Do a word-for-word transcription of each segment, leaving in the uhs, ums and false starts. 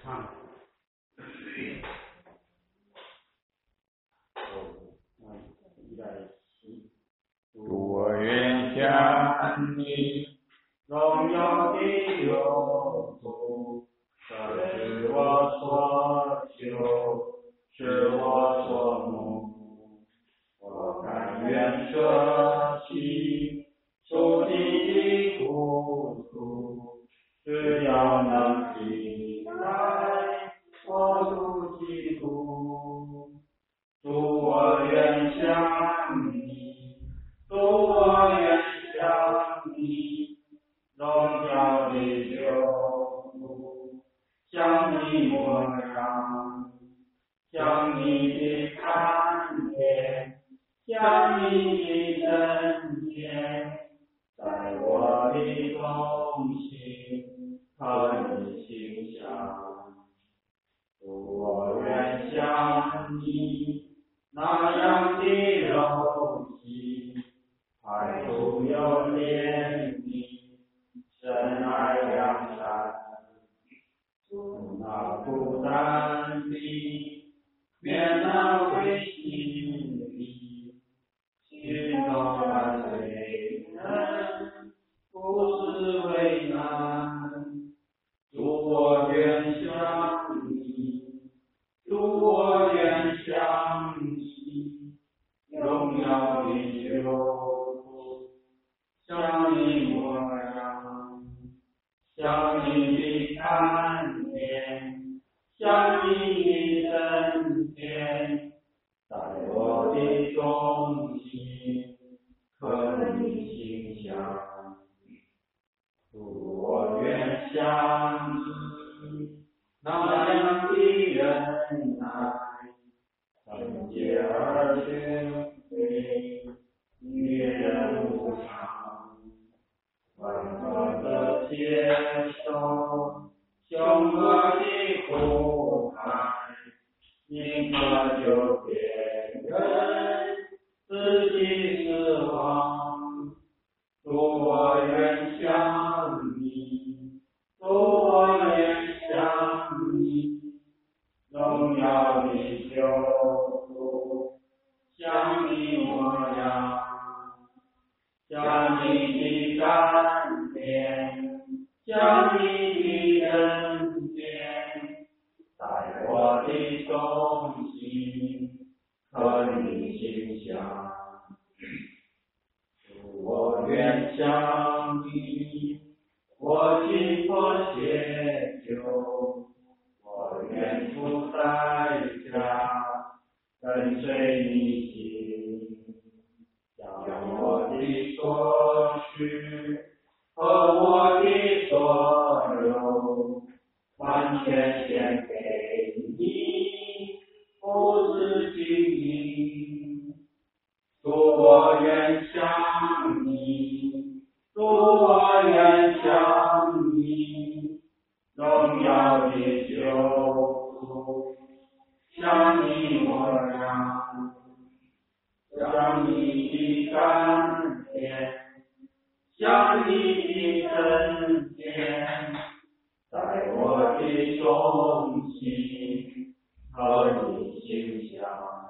唱。 主我愿向你荣耀的有主，这是我所求，是我所慕。我甘愿舍弃属地的苦楚，只要能明白我主基督。主我愿向你，主我愿向你，荣耀的救主，像你模样，像你的看见，像你的真见，在我的中心和你形象。主我愿像你那样的柔细，爱主有怜悯，深爱良善。主那孤单的面能会心里，心中伴随人，不是为难。主我愿向你，主我愿向你，荣耀的救主，像你模样，像你的看见，像你的真见，在我的中心和你形象。主我愿像你那样的忍耐，纯洁而谦卑，与人无常，温和的接受凶恶的苦害，宁可就别人，自己死亡。主我愿向你，主我愿向你，荣耀的救主，像你模样，像你的甘甜，像你的恩典，在我的中心和你形象。我愿向你，我紧迫解救，我愿付代价，跟随你行，将我的所需和我的所有，完全献给你，不是经营。主我愿向你，主我愿向你，荣耀的救主，像你模样，像你的甘甜，像你的真见，在我的中心和你形象。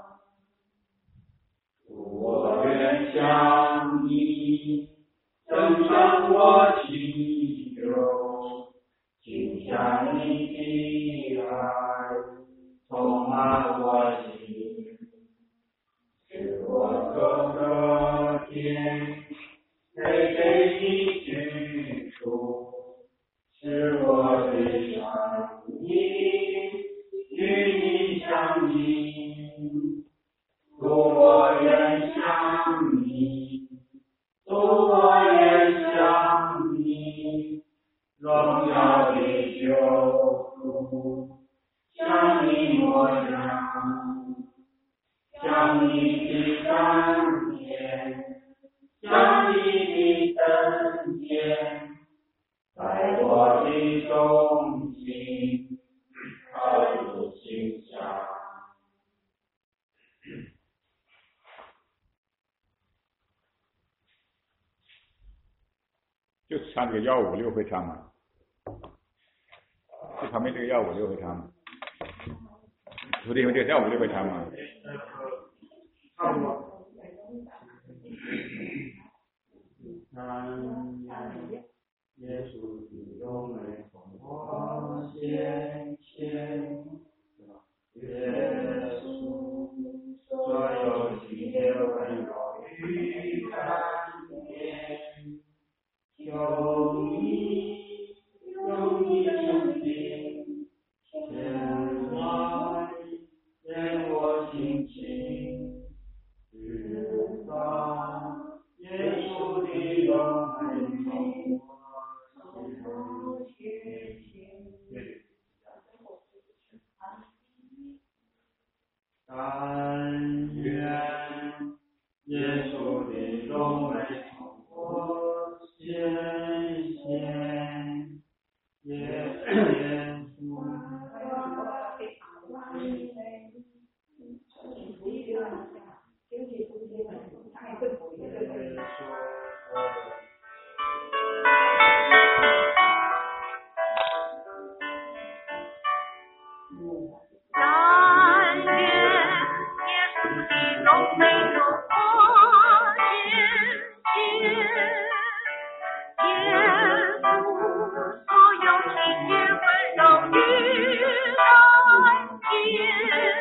我愿向你增长我祈求，就像你的爱充满我心，使我走个天，配给你居住，使我的生命与你相应。主我愿向你，主我愿向你，荣耀的救主，像你模样，像你的甘甜，像你的真见，在我的中心和你形象。 就唱这个幺五六会唱吗？ 旁边这个要五六会唱吗？徒弟们这个要五六会唱吗？ 差不多。嗯，耶稣的荣美从我先前，耶稣所有喜悦温柔与甘甜，求你用你生命牵来让我心情，直到耶稣的荣美从我先前。但愿耶稣的荣美从我显现，耶耶稣。 但愿耶稣的荣美从我显现，耶稣所有情节温柔与甘甜，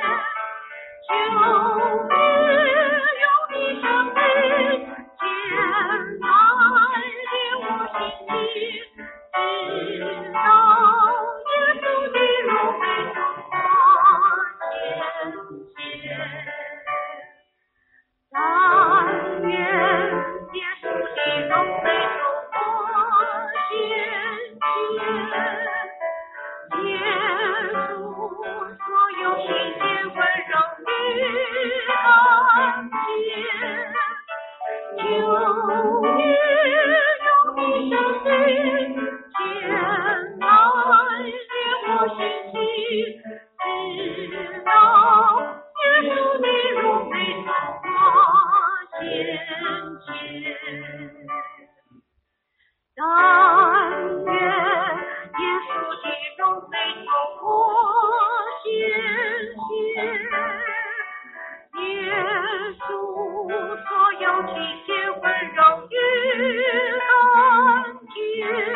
求你用你生命牵来令我心情，直到耶稣的荣美从我显现。但愿耶稣的荣美从我显现，耶稣所有心间温柔与甘甜，求你用你生命牵来令我心情，直到耶稣的荣美从我显现。但愿耶稣的荣美从我显现，耶稣所有情节温柔与甘甜，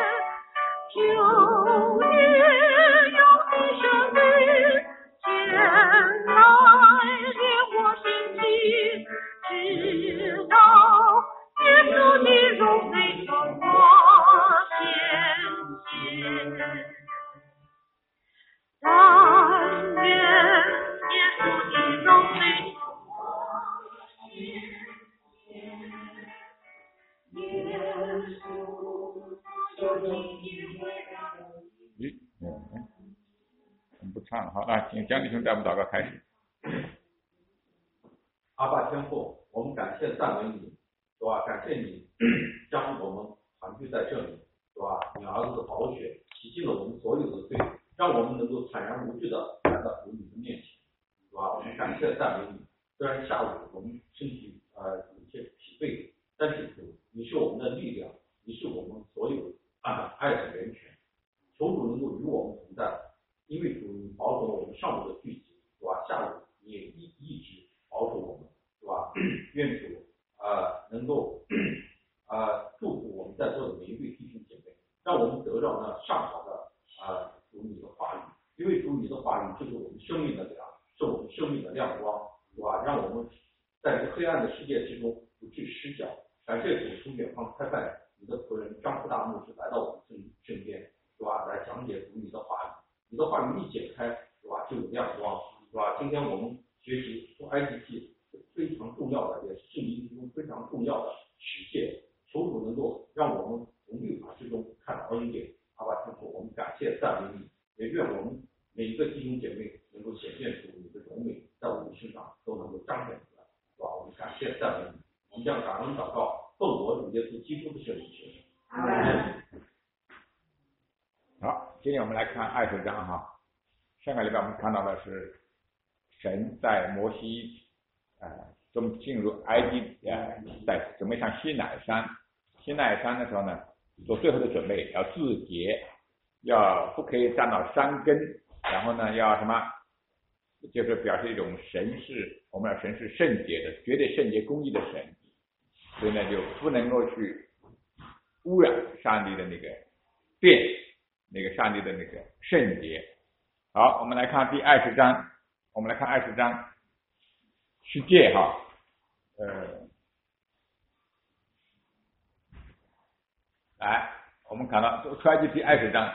求你用你生命牵来令我心情，直到耶稣的荣美从我显现。但愿耶稣的荣美从我显现，耶稣所有情节温柔。 咦，嗯，我们不唱了，好，那请江弟兄带我们祷告开始。 阿爸天父，我们感谢赞美你，是吧？感谢你将我们团聚在这里，是吧？你儿子的宝血洗净了我们所有的罪，让我们能够坦然无惧的来到主你的面前，是吧？我们感谢赞美你。虽然下午我们身体呃有些疲惫，但是主你是我们的力量，你是我们所有啊爱的源泉。求主能够与我们同在，因为主你保守我们上午的聚集，是吧？下午你也一一直保守我们，是吧？愿主呃能够呃祝福我们在座的每一位弟兄姐妹，让我们得到那上好的呃主你的话语，因为主你的话语就是我们生命的粮，是我们生命的亮光，是吧？让我们在这黑暗的世界之中不致失脚。感谢主从远方开派你的仆人张福大牧师来到我们身身边，是吧？来讲解主你的话语，你的话语一解开，是吧？就有亮光，是吧？今天我们学习出埃及记非常重要的，也是圣经中非常重要的实践。求主能够让我们从律法之中看到恩典。阿爸天父，我们感谢赞美你，也愿我们每一个弟兄姐妹能够显现出你的荣美，在我们身上都能够彰显出来，是吧？我们感谢赞美你，我们将感恩祷告，奉我主耶稣基督的圣名求。阿门。 好，今天我们来看二十章哈。上个礼拜我们看到的是神在摩西呃中进入埃及呃在准备上西乃山，西乃山的时候呢，做最后的准备要自洁， 要不可以沾到山根，然后呢要什么？就是表示一种神是，我们要神是圣洁的，绝对圣洁公义的神，所以呢就不能够去污染上帝的那个殿，那个上帝的那个圣洁。好，我们来看第二十章，我们来看二十章十诫哈，呃，来，我们看到出埃及第二十章。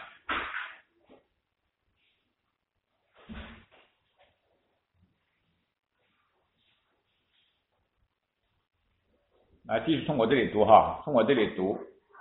啊，继续从我这里读哈，从我这里读，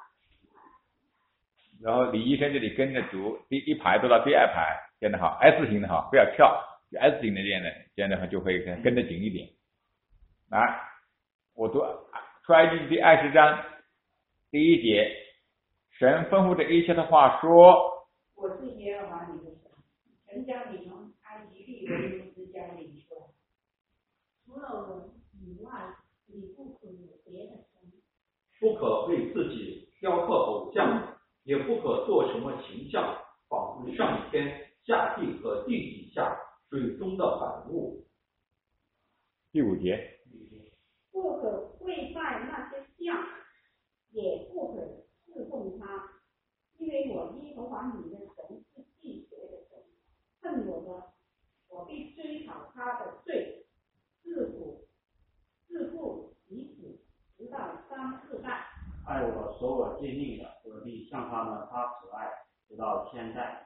然后李医生这里跟着读，第一排读到第二排，这样的哈 ，S 型的哈，不要跳 ，S 型的这样的，这样的话就会跟跟得紧一点。来，我读出埃及第二十章第一节，神吩咐这一切的话说：“ 我是耶和华你的神，曾将你从埃及地为奴之家领出来，除了我以外。”你不可有别的神， 不可为自己雕刻偶像，也不可做什么形象，仿佛上天、下地和地底下水中的凡物。 第五节， 不可跪拜那些像，也不可侍奉他，因为我耶和华你的神是忌邪的神，恨我的，我必追讨他的罪，自古。自父及子，直到三四代。 爱我、守我诫命的，我必向他们发慈爱，直到千代。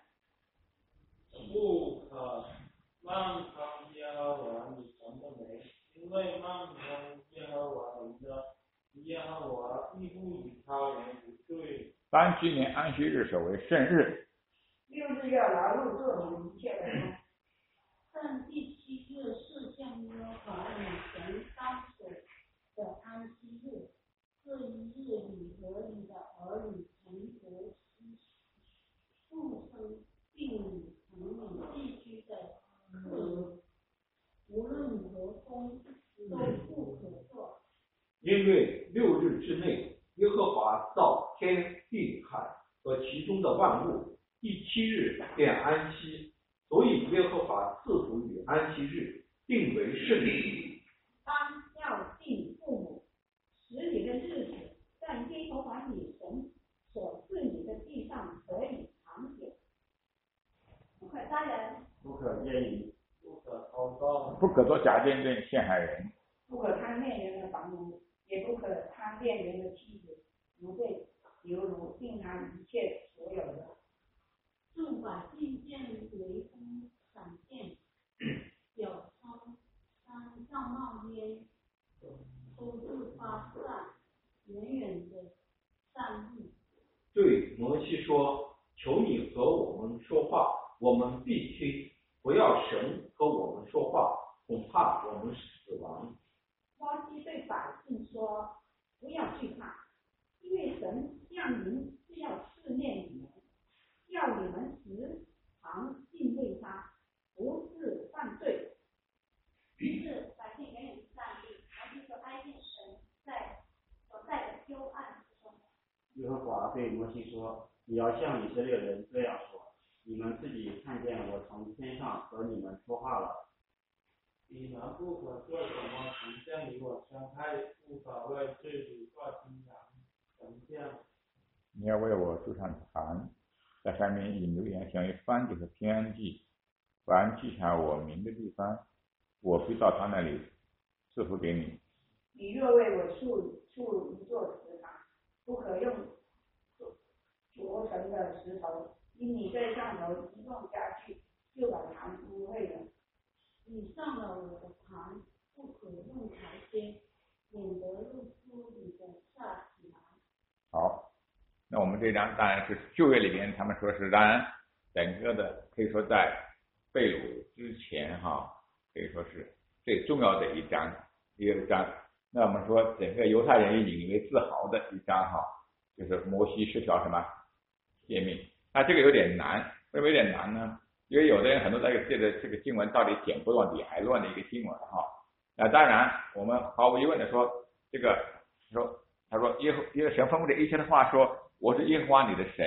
不可妄称耶和华你神的名，因为妄称耶和华你的耶和华必不以他人无罪。 当纪念安息日守为圣日。 六日要劳碌做你一切的工。 但第七日是向耶和华你神当守的安息日，这一日你和你的儿女、臣仆、畜生，并你城里地区的客人，无论何工都不可做。 因为六日之内，耶和华造天地海和其中的万物，第七日便安息，所以耶和华赐福与安息日，定为圣日。 当要敬父母，使你的日子在耶和华你神所赐你的地上得以长久。不可杀人， 不可奸淫， 不可偷盗， 不可做假见证陷害人， 不可贪恋人的房屋，也不可贪恋人的妻子，如被犹如并他一切所有的。 众百姓见雷风闪电，脚冲山上冒烟，头自发散，远远的散布。 对摩西说：“求你和我们说话，我们必听；不要神和我们说话，恐怕我们死亡。” 摩西对百姓说：“不要惧怕，因为神降临是要试炼你们，要你们时常敬畏他，不是犯罪。” 于是百姓远远站立，摩西就哀见神在所在的幽暗之中。 耶和华对摩西说：“你要向以色列人这样说：你们自己看见我从天上和你们说话了。 你们不可做什么形象与我相害，不可为自己做金羊神像。 你要为我筑上坛，在上面引流言像于燔祭和平安祭，凡记下我名的地方，我必到他那里赐福给你。 你若为我筑筑一座石坛，不可用凿成的石头，因你在上头一动下去，就把坛污秽了。 你上了我的坛，不可用台阶，免得露出你的下体来。 好，那我们这章当然是旧约里边，他们说是当然整个的可以说在被掳之前哈，可以说是最重要的一章一个章。那我们说整个犹太人也引为自豪的一章哈，就是摩西十条什么诫命。那这个有点难，为什么有点难呢？因为有的人很多在这个这个经文到底剪不断理还乱的一个经文哈。那当然我们毫无疑问的说，这个说他说耶和耶和神吩咐这一切的话说，我是耶和华你的神，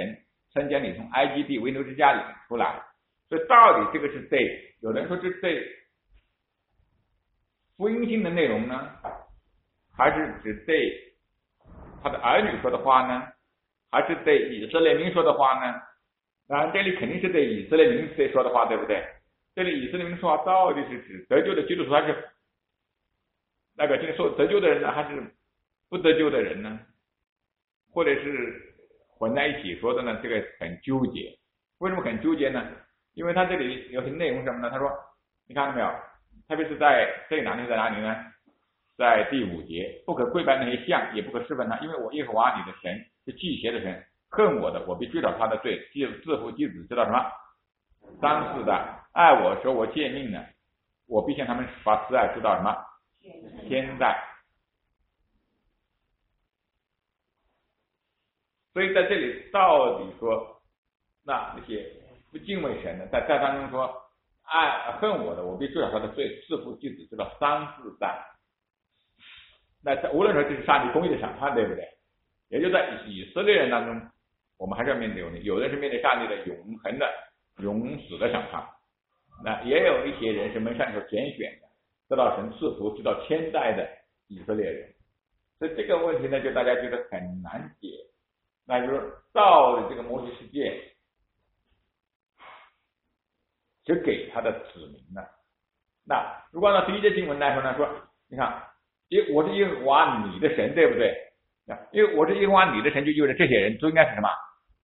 曾将你从埃及地为奴之家领出来。所以到底这个是对，有人说是对福音性的内容呢，还是只对他的儿女说的话呢，还是对以色列民说的话呢？当然这里肯定是对以色列民说的话，对不对？这里以色列民说话到底是指得救的基督徒，还是那个就是说得救的人呢，还是不得救的人呢？或者是混在一起说的呢？这个很纠结。为什么很纠结呢？因为他这里有些内容什么呢？他说，你看到没有？特别是在这里哪里在哪里呢？在第五节，不可跪拜那些像，也不可侍奉他，因为我耶和华你的神是忌邪的神，恨我的，我必追讨他的罪，自父及子，知道什么？三四代，爱我说我诫命呢，我必向他们发慈爱，知道什么？千代。所以在这里到底说，那那些不敬畏神的，在在当中说爱恨我的，我必追讨他的罪，自父及子，知道三四代。那无论说这是上帝公义的审判，对不对？也就在以色列人当中，我们还是要面对问题，有的是面对上帝的永恒的永死的审判，那也有一些人是蒙上帝所拣选的，得到神赐福直到千代的以色列人。所以这个问题呢，就大家觉得很难解。那就是到了这个摩西世界，只给他的子民了。那如果按照第一节经文来说呢，说你看，因我是耶和华你的神，对不对？因为我是耶和华你的神，就意味着这些人都应该是什么？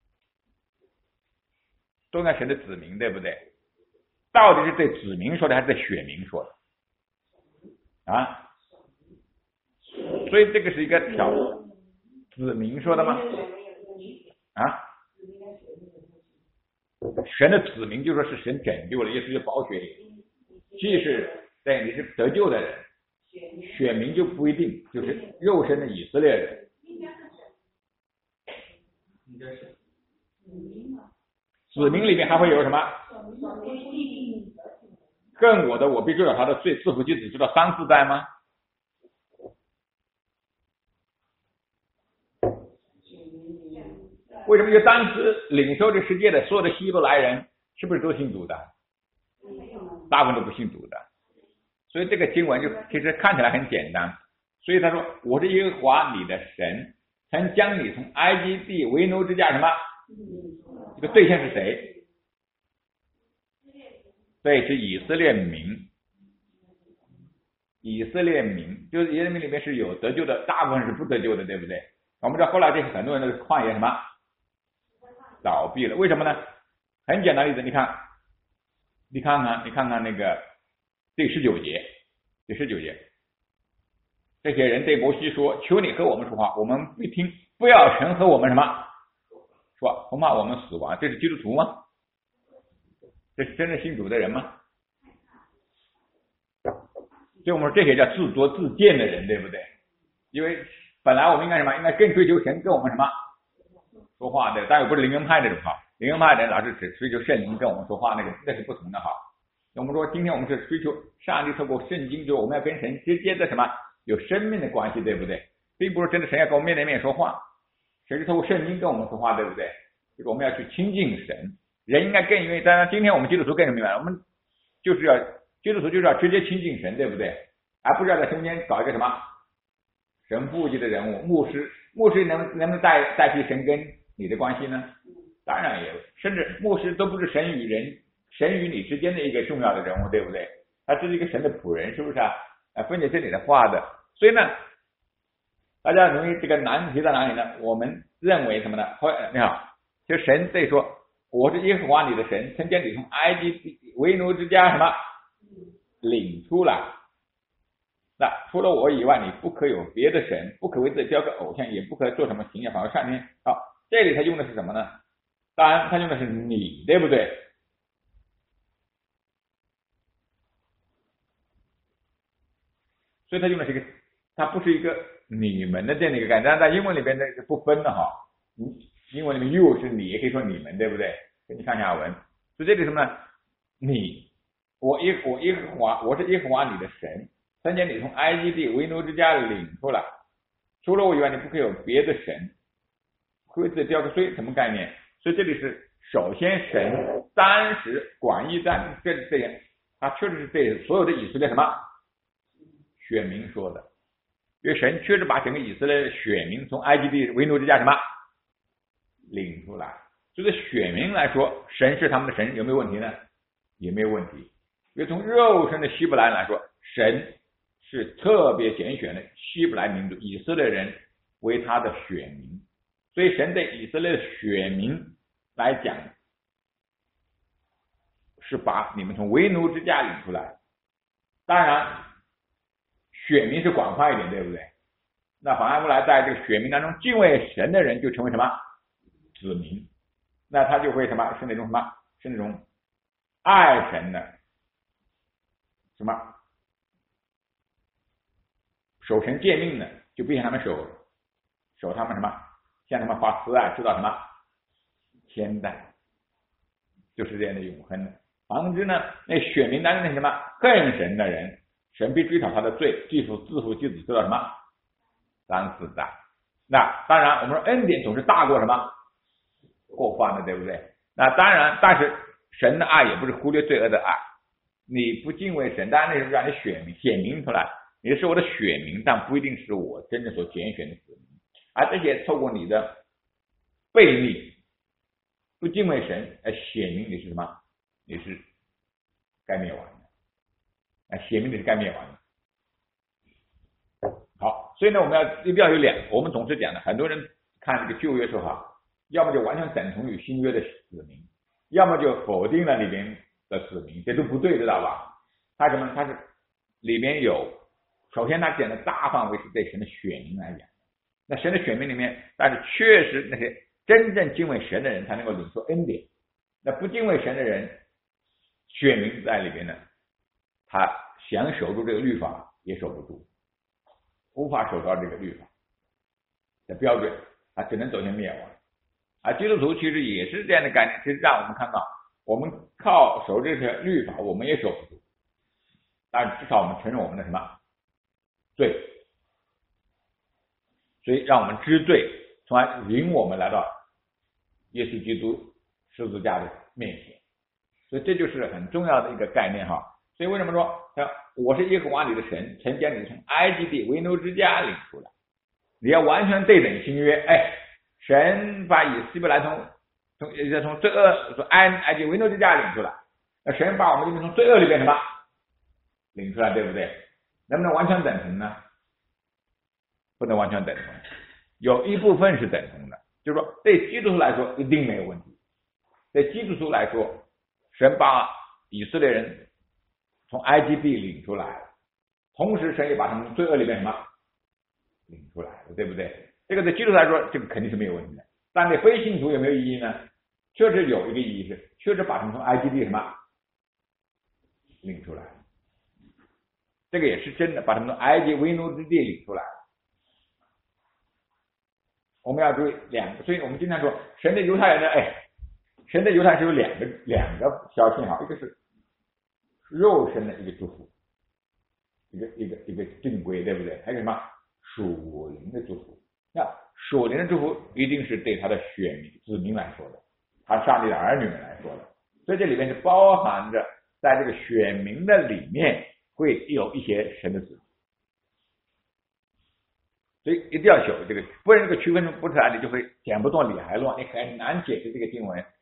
都应该神的子民，对不对？到底是对子民说的，还是对选民说的？啊？所以这个是一个挑子民说的吗？啊？神的子民就说是神拯救了，也是保血既是对你是得救的人，选民就不一定就是肉身的以色列人。 应该是子民里面还会有什么？恨我的，我必追讨他的罪，自父及子，知道三四代吗？为什么就当时领受这世界的所有的希伯来人，是不是都信主的？大部分都不信主的。所以这个经文就其实看起来很简单。所以他说，我是耶和华你的神，曾将你从埃及地为奴之家什么？这个对象是谁？对，是以色列民。以色列民就是以色列民里面是有得救的，大部分是不得救的，对不对？我们知道后来这很多人的旷野什么倒闭了，为什么呢？很简单的例子，你看，你看看，你看看那个第十九节，第十九节，这些人对摩西说：“求你和我们说话，我们不听，不要神和我们什么说，恐怕我们死亡。”这是基督徒吗？这是真正信主的人吗？所以我们说这些叫自作自荐的人，对不对？因为本来我们应该什么？应该更追求神跟我们什么说话的，但又不是灵恩派那种哈。灵恩派的人老是只追求圣灵跟我们说话，那个那是不同的哈。我们说今天我们是追求上帝透过圣经，就是我们要跟神直接的什么有生命的关系，对不对？并不是真的神要跟我们面对面说话，神是透过圣经跟我们说话，对不对？这个我们要去亲近神，人应该更愿意。当然，今天我们基督徒更明白，我们就是要基督徒就是要直接亲近神，对不对？而不是要在中间搞一个什么神父级的人物，牧师，牧师能能不能代代替神跟你的关系呢？当然也有，甚至牧师都不是神与人、神与你之间的一个重要的人物，对不对？他只是一个神的仆人，是不是啊？啊，分解这里的话的。所以呢，大家容易这个难题在哪里呢？我们认为什么呢？你好，就神对说，我是耶和华你的神，曾将你从埃及为奴之家什么领出来。那除了我以外，你不可有别的神，不可为自己雕刻偶像，也不可做什么形象，反而上天。好，这里他用的是什么呢？当然，他用的是你，对不对？所以他用的是一个，它不是一个你们的这样的一个概念。但在英文里边呢是不分的哈，英文里面 you 是你，也可以说你们，对不对？给你看下文，所以这里什么呢？你，我耶我耶和华，我是耶和华你的神。曾将你从埃及地为奴之家领出来，除了我以外，你不可以有别的神。为自己雕刻，所以什么概念？ 所以这里是首先神当时广义在这这样，他确实是对所有的以色列什么选民说的，因为神确实把整个以色列选民从埃及地为奴之家什么领出来，所以选民来说，神是他们的神，有没有问题呢？也没有问题。因为从肉身的希伯来人来说，神是特别拣选的希伯来民族以色列人为他的选民，所以神对以色列的选民来讲，是把你们从为奴之家领出来。当然选民是广泛一点，对不对？那反过来在这个选民当中敬畏神的人就成为什么子民，那他就会什么是那种什么是那种爱神的什么守神诫命的，就必向他们守守他们什么向他们发慈爱，知道什么千代，就是这样的永恒的。反之呢，那选民当中那什么恨神的人，神必追讨他的罪，继父自父及子，知道什么三四代。那当然我们说恩典总是大过什么过犯的，对不对？那当然，但是神的爱也不是忽略罪恶的爱。你不敬畏神，当然那是让你选民显明出来，你是我的选民，但不一定是我真正所拣选的子民。而这些透过你的悖逆不敬畏神而显明你是什么？你是该灭亡的，显明你是该灭亡的。好，所以呢，我们要一定要有两个，我们总是讲的，很多人看这个旧约说哈，要么就完全等同于新约的子民，要么就否定了里边的子民，这都不对，知道吧？他什么？他是里面有，首先他讲的大范围是对神的选民来讲，那神的选民里面，但是确实那些真正敬畏神的人才能够领受恩典，那不敬畏神的人，选民在里边呢，他想守住这个律法也守不住，无法守到这个律法的标准，他只能走向灭亡。而基督徒其实也是这样的概念，其实让我们看到，我们靠守这些律法，我们也守不住，但至少我们承认我们的什么罪，所以让我们知罪，从而引我们来到耶稣基督十字架的面前。所以这就是很重要的一个概念哈。所以为什么说我是耶和华你的神，曾将你从埃及地为奴之家领出来？你要完全对等新约，哎，神把以希伯来从从从罪恶从埃埃及为奴之家领出来，那神把我们从罪恶里边什么领出来，对不对？能不能完全等同呢？不能完全等同，有一部分是等同的，就是说对基督徒来说一定没有问题。对基督徒来说，神把以色列人从埃及地领出来，同时神也把他们从罪恶里面什么领出来了，对不对？这个对基督徒来说，这个肯定是没有问题的。但对非信徒有没有意义呢？确实有一个意义是，确实把他们从埃及地什么领出来，这个也是真的，把他们从埃及为奴之地领出来。我们要注意两个，所以我们经常说，神的犹太人呢，哎，神的犹太人是有两个两个消息哈，一个是肉身的一个祝福，一个一个一个正规，对不对？还有什么属灵的祝福？那属灵的祝福一定是对他的选民子民来说的，他上帝的儿女们来说的，所以这里面是包含着在这个选民的里面会有一些神的子民，所以一定要有这个，不然这个区分不出来，你就会讲不动理还乱，你很难解释这个经文。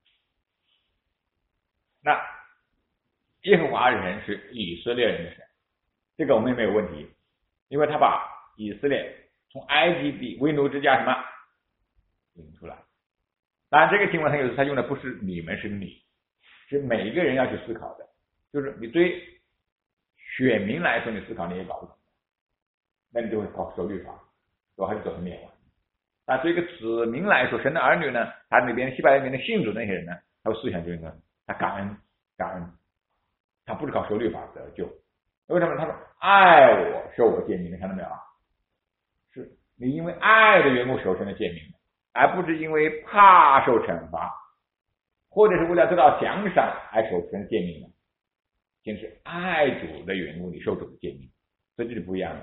那耶和华人是以色列人的神，这个我们也没有问题，因为他把以色列从埃及地为奴之家什么领出来。当然这个经文很有意思，他用的不是你们，是你，是每一个人要去思考的，就是你对选民来说你思考你也搞不懂，那你就会搞守律法，我还是走向灭亡。但对一个子民来说，神的儿女呢，他那边西伯来里面的信主那些人呢，他的思想就是他感恩感恩，他不是靠守律法得救。为什么？他说爱我受我诫命，你看到没有？是你因为爱的缘故守神的诫命，而不是因为怕受惩罚，或者是为了得到奖赏而守神的诫命的，竟是爱主的缘故你受主的诫命，所以这是不一样的。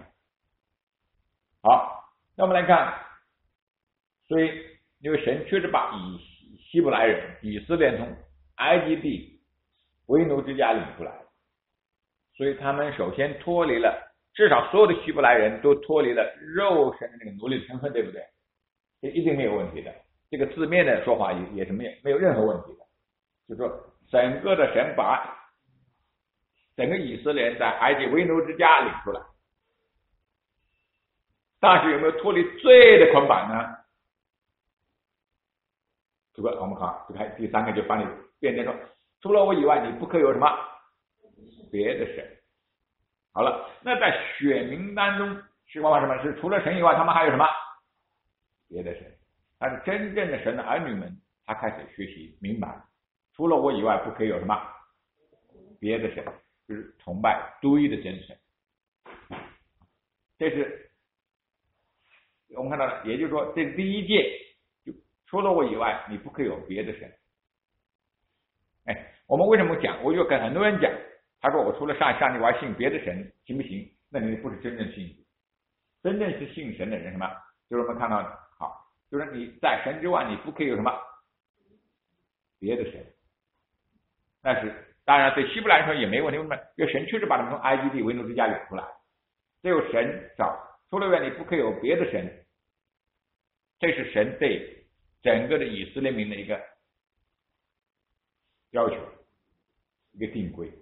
好，那我们来看，所以因为神确实把以希伯来人以色列从埃及地为奴之家领出来，所以他们首先脱离了，至少所有的希伯来人都脱离了肉身的那个奴隶身份，对不对？这一定没有问题的。这个字面的说法也也是没有没有任何问题的，就是说整个的神把整个以色列人在埃及为奴之家领出来，但是有没有脱离罪的捆绑呢？这个我们看，就看第三个就把你变成说，除了我以外，你不可有什么别的神。好了，那在选民当中是往往什么？是除了神以外，他们还有什么别的神？但是真正的神的儿女们，他开始学习明白，除了我以外，不可以有什么别的神，就是崇拜独一的真神。这是我们看到的，也就是说，这是第一诫，就除了我以外，你不可以有别的神。哎，我们为什么讲？我就跟很多人讲，他说我除了上上帝，我还信别的神，行不行？那你不是真正信主。真正是信神的人，什么？就是我们看到的，好，就是你在神之外，你不可以有什么别的神。但是当然对希伯来人说也没问题，为什么？因为神确实把他们从埃及地为奴之家领出来，只有神找，除了你不可以有别的神。这是神对整个的以色列民的一个要求，一个定规。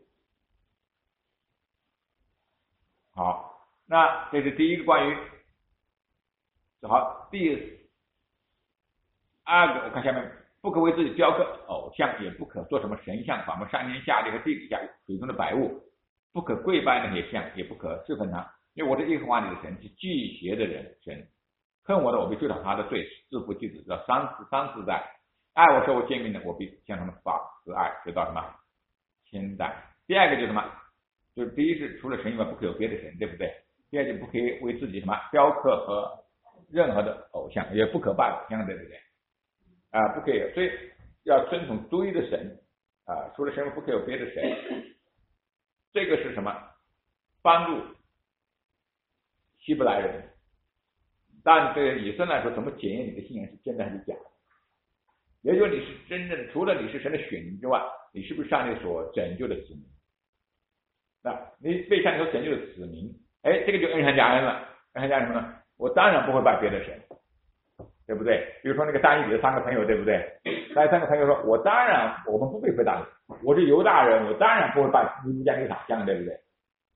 好，那这是第一个关于好，第二个我看下面，不可为自己雕刻偶像，也不可做什么神像，仿佛上天下地和地底下水中的百物，不可跪拜那些像，也不可侍奉他，因为我是耶和华你的神，是忌邪的人神。恨我的，我必追讨他的罪，自父及子，直到三次三四代；爱我受我诫命的，我必向他们发慈爱，直到什么千代。第二个就是什么？就是第一是除了神以外不可有别的神，对不对？第二就不可以为自己什么雕刻和任何的偶像，也不可拜偶像，对不对？啊，不可以，所以要遵从独一的神啊，除了神不可以有别的神。这个是什么？帮助希伯来人。但对以色列来说，怎么检验你的信仰是真的还是假的？也就是你是真正的，除了你是神的选民之外，你是不是上帝所拯救的子民？那你被上帝所拯救的子民，哎，这个就恩上加恩了。恩上加什么呢？我当然不会拜别的神，对不对？比如说那个单一里的三个朋友，对不对？那三个朋友说，我当然我们不被回答，我是犹大人，我当然不会拜尼布甲尼撒像，对不对？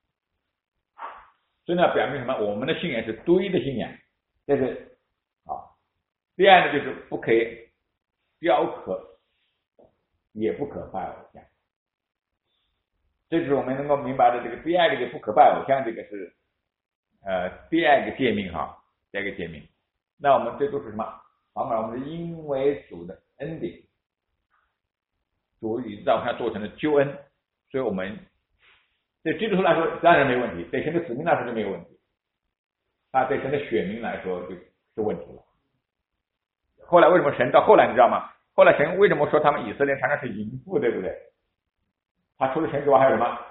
所以呢，表明什么？我们的信仰是独一的信仰。这是啊，第二呢就是不可以雕刻，也不可拜偶像。这是我们能够明白的这个第二个就不可拜偶像，这个是呃第二个诫命哈，第二个诫命。那我们这都是什么？反而我们是因为主的恩典，主已经在我们上做成了救恩，所以我们对基督徒来说当然没问题，对神的子民来说就没有问题。啊，对神的选民来说就是问题了。后来为什么神到后来你知道吗？后来神为什么说他们以色列常常是淫妇，对不对？他除了神之外还有什么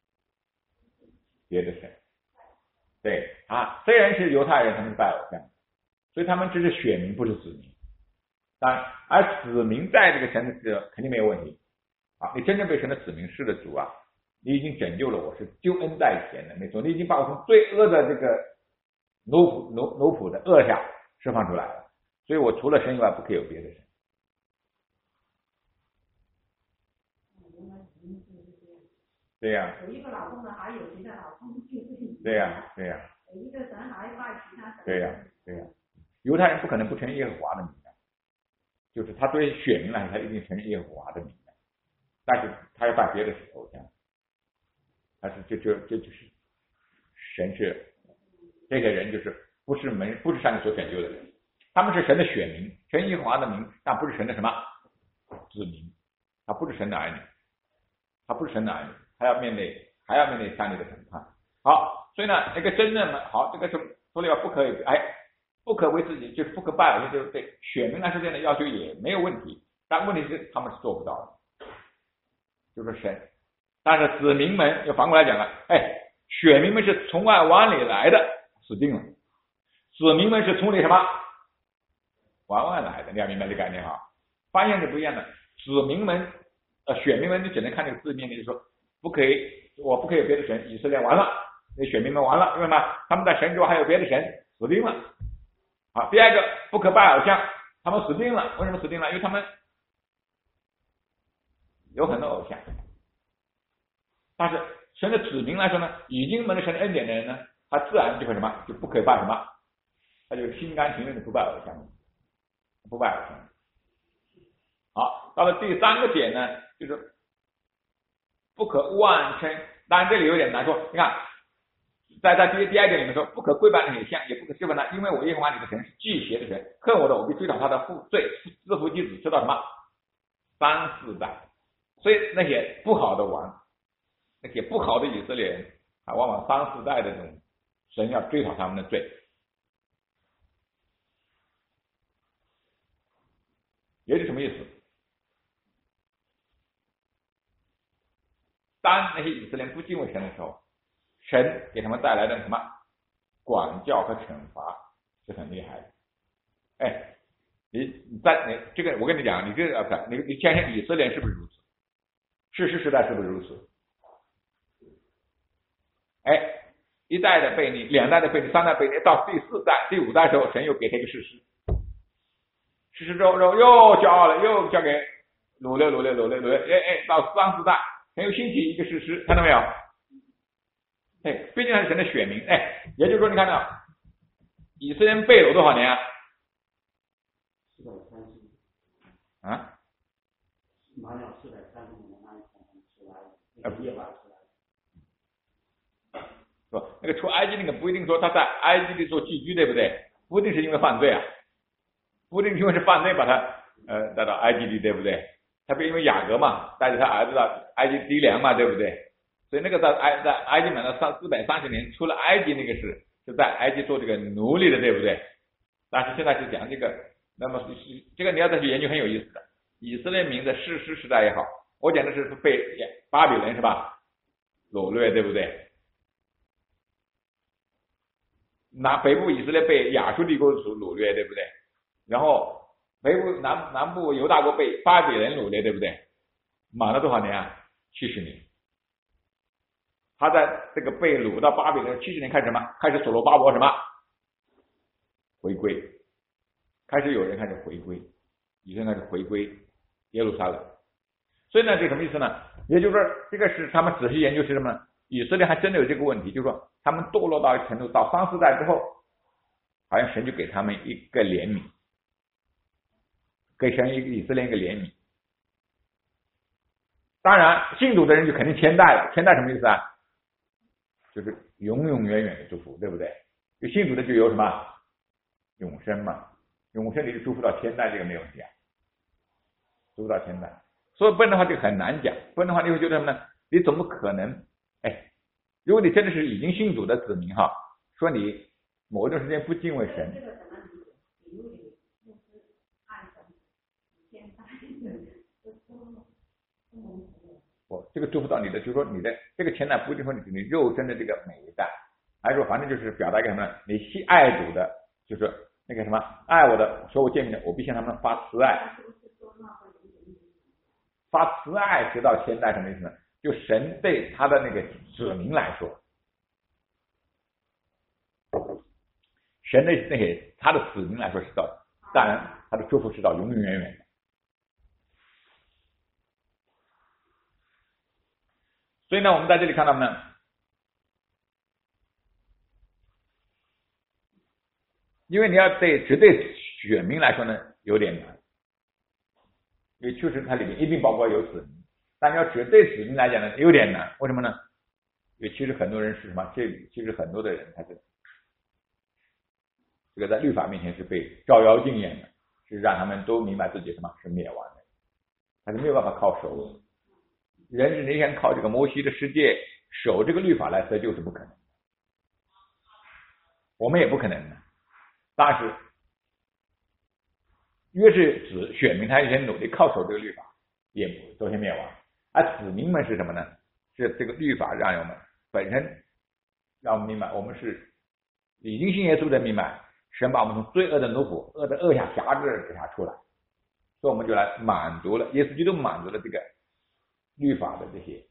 别的神？对啊，虽然是犹太人，他们是拜偶像，所以他们只是选民，不是子民。当然，而子民在这个神的这肯定没有问题啊！你真正被神的子民是的主啊，你已经拯救了我，是救恩在前的，没错，你已经把我从罪恶的这个奴仆奴奴仆的恶下释放出来了，所以我除了神以外不可以有别的神。对呀、啊。 有一个老公的，还有其他老公就是。 对呀、啊，对呀、啊。 有一个神还拜其他神。 对呀、啊，对呀、啊。犹太人不可能不承认耶和华的名的，就是他对选民来说，他一定承认耶和华的名的，但是他要拜别的偶像，但是这就这就是神是。这些人就是不是门不是上帝所拯救的人，他们是神的选民，神耶和华的名，但不是神的什么子民，他不是神的儿女，他不是神的儿女，还要面对还要面对上帝的审判。好，所以呢，这个真正的好，这个是说了不可以，哎，不可为自己，就是不可拜偶像，就是对选民来说这样的要求也没有问题，但问题是他们是做不到的，就是神。但是子民们又反过来讲了，哎，选民们是从外往里来的。死定了，子民们是从里什么往外来的，你要明白这概念哈。 方向是不一样的。子民们呃选民们就只能看这个字面，就是说不可以，我不可以有别的神，以色列完了，那选民们完了，为什么？他们在神之外还有别的神，死定了。好，第二个不可拜偶像，他们死定了。为什么死定了？因为他们有很多偶像。但是神的子民来说呢，已经蒙了神的恩典的人呢，他自然就会什么，就不可以拜什么，他就心甘情愿的不拜偶像，不拜偶像。好，到了第三个点呢，就是不可妄称。当然这里有点难说，你看，在在第第二点里面说，不可跪拜那些像，也不可侍奉他，因为我耶和华你的神是忌邪的神，恨我的，我必追讨他的父罪，自父及子，直到什么三四代。所以那些不好的王，那些不好的以色列人啊，往往三四代的这种神要追讨他们的罪。也是什么意思？当那些以色列人不敬畏神的时候，神给他们带来的什么管教和惩罚是很厉害的。哎，你你在你这个我跟你讲，你这个啊，你你想想以色列人是不是如此？士师时代是不是如此？哎，一代的悖逆，两代的悖逆，三代悖逆，到第四代、第五代的时候，神又给他一个士师，士师之后，又骄傲了，又交给掳掠、掳掠、掳掠、掳掠，哎哎，到三四代，神又兴起一个士师，看到没有？哎，毕竟他是神的选民，哎，也就是说，你看到以色列人被掳多少年啊？ 四百三十年啊？ 马上四百三十年，那你看看出来，那个耶法出来。 是吧？那个出埃及那个不一定说他在埃及里做寄居，对不对？不一定是因为犯罪啊，不一定因为是犯罪把他呃带到埃及里，对不对？他不因为雅各嘛，带着他儿子到埃及低粮嘛，对不对？所以那个在埃在埃及满了三四百三十年，出了埃及那个是是在埃及做这个奴隶的，对不对？但是现在是讲这个，那么这个你要再去研究很有意思的。以色列民的士师时代也好，我讲的是被巴比伦是吧掳掠，对不对？南北部以色列被亚述帝国所掳掠，对不对？然后北部南南部犹大国被巴比伦掳掠，对不对？满了多少年啊？七十年。他在这个被掳到巴比伦七十年开始什么？开始所罗巴伯什么？回归，开始有人开始回归，以色列开始回归耶路撒冷。所以呢，这什么意思呢？也就是说，这个是他们仔细研究是什么呢？以色列还真的有这个问题，就是说他们堕落到一程度，到三四代之后，好像神就给他们一个怜悯，给神一个以色列一个怜悯。当然，信主的人就肯定千代了，千代什么意思啊？就是永永远远的祝福，对不对？有信主的就有什么永生嘛，永生你就祝福到千代，这个没有问题啊，祝福到千代。所以不然的话就很难讲，不然的话你会觉得什么呢？你怎么可能？哎，如果你真的是已经信主的子民哈，说你某一段时间不敬畏神， 这个怎么理解？比如你牧师爱神，现在就说我这个祝福到你的，就是说你的这个钱呢，不一定说你你肉身的这个每一代，还是说反正就是表达一个什么呢？你惜爱主的，就是那个什么爱我的，所有见面的，我必向他们发慈爱。发慈爱直到千代什么意思呢？就神对他的那个子民来说，神对那些他的子民来说是到，当然他的祝福是到永永远远的。所以呢，我们在这里看到呢，因为你要对只对选民来说呢有点难，因为确实它里面一定包括有子民，但你要只对子民来讲呢有点难，为什么呢？因为其实很多人是什么？这其实很多的人他是这个在律法面前是被照妖镜验的，是让他们都明白自己什么是灭亡的，他是没有办法靠守。人是你想靠这个摩西的世界守这个律法来得救是不可能的，我们也不可能的。但是越是子选民，他越努力靠守这个律法，也都先灭亡。而子民们是什么呢？是这个律法让我们本身让我们明白，我们是已经信耶稣的明白，神把我们从罪恶的奴仆、恶的恶下辖制之下出来， 所以我们就来满足了，耶稣基督满足了这个律法的这些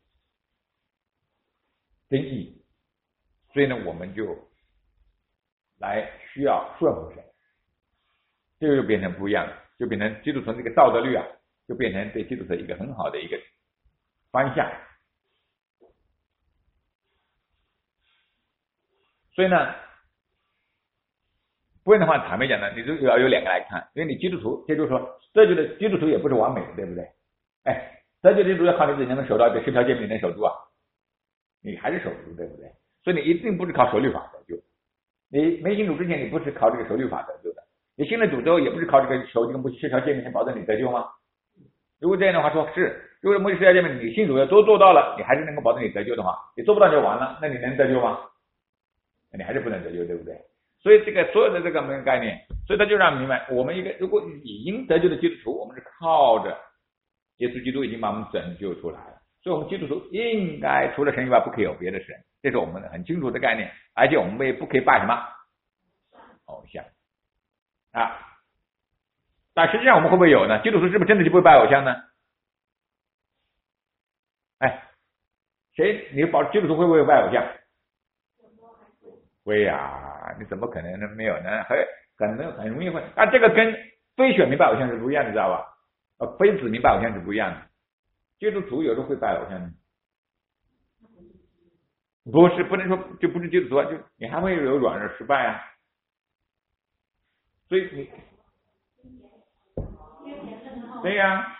真意，所以呢，我们就来需要顺服神，这个就变成不一样了，就变成基督徒这个道德律啊，就变成对基督徒一个很好的一个方向。所以呢，不然的话，坦白讲呢，你就要有两个来看，因为你基督徒，也就是说，得救的基督徒也不是完美的，对不对？哎，得救的基督徒要靠你自己能守到这十条诫命，能守住啊，你还是守不住，对不对？所以你一定不是靠守律法得救，你没信主之前，你不是靠这个守律法得救的，你信了主之后，也不是靠这个守这个十条诫命能保证你得救吗？如果这样的话说，是，如果摩西十条诫命你信主要都做到了，你还是能够保证你得救的话，你做不到就完了，那你能得救吗？你还是不能得救，对不对？所以这个所有的这个概念，所以他就让明白，我们一个如果已经得救的基督徒，我们是靠着耶稣基督已经把我们拯救出来了，所以我们基督徒应该除了神以外不可以有别的神，这是我们很清楚的概念，而且我们也不可以拜什么偶像啊。但实际上我们会不会有呢？基督徒是不是真的就不会拜偶像呢？哎，谁你保基督徒会不会拜偶像？会呀、啊，你怎么可能没有呢？很可能很容易会，但这个跟非选民拜偶像是不一样的，知道吧？呃，非子民拜偶像是不一样的。基督徒有时候会拜偶像的，不是不能说就不是基督徒，就你还会有软弱失败啊。所以你，对呀、啊。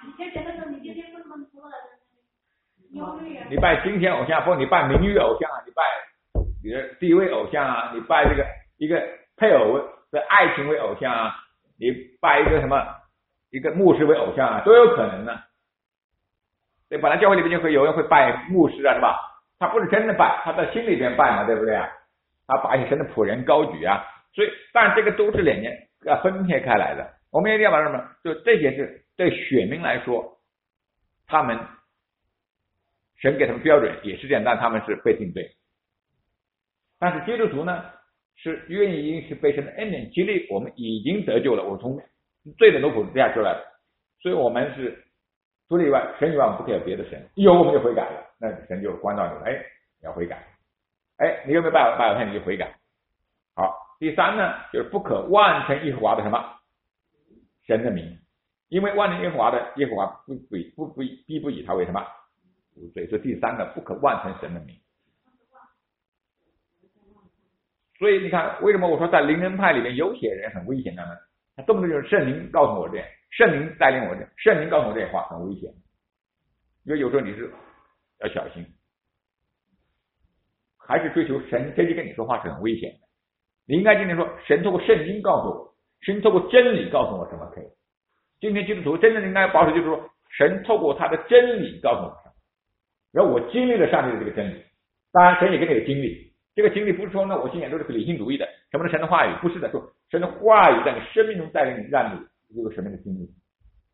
你拜金钱偶像，或你拜名誉偶像啊，你拜你的地位偶像啊，你拜这个一个配偶的爱情为偶像啊，你拜一个什么一个牧师为偶像啊，都有可能呢。对，本来教会里面就会有人会拜牧师啊，是吧？他不是真的拜，他在心里边拜嘛，对不对啊？他把一些神的仆人高举啊，所以当然这个都是两年要分开开来的。我们一定要把什么？就这些是对选民来说，他们神给他们标准也是这样，但他们是被定罪。但是基督徒呢，是愿意因是被神的恩典激励，我们已经得救了，我从罪的奴仆之下出来了，所以我们是除了以外，神以外我们不可以有别的神，以后我们就悔改了，那神就关照你了，哎，你要悔改，哎，你有没有拜拜偶像你就悔改。好，第三呢，就是不可妄称耶和华的什么神的名，因为妄称耶和华的耶和华不不不不必不以他为什么无罪，所以第三个不可妄称神的名。所以你看，为什么我说在灵恩派里面有些人很危险的呢？他动不动就是圣灵告诉我这样，圣灵带领我这样，圣灵告诉我这话很危险。因为有时候你是要小心，还是追求神真的跟你说话是很危险的。你应该今天说，神透过圣经告诉我，神透过真理告诉我什么可以。今天基督徒真正应该保守就是说，神透过他的真理告诉我什么，然后我经历了上帝的这个真理，当然神也给你的经历。这个经历不是说呢，我信仰都是理性主义的，什么是神的话语？不是的，说神的话语在你生命中带领你，让你有个什么样的经历？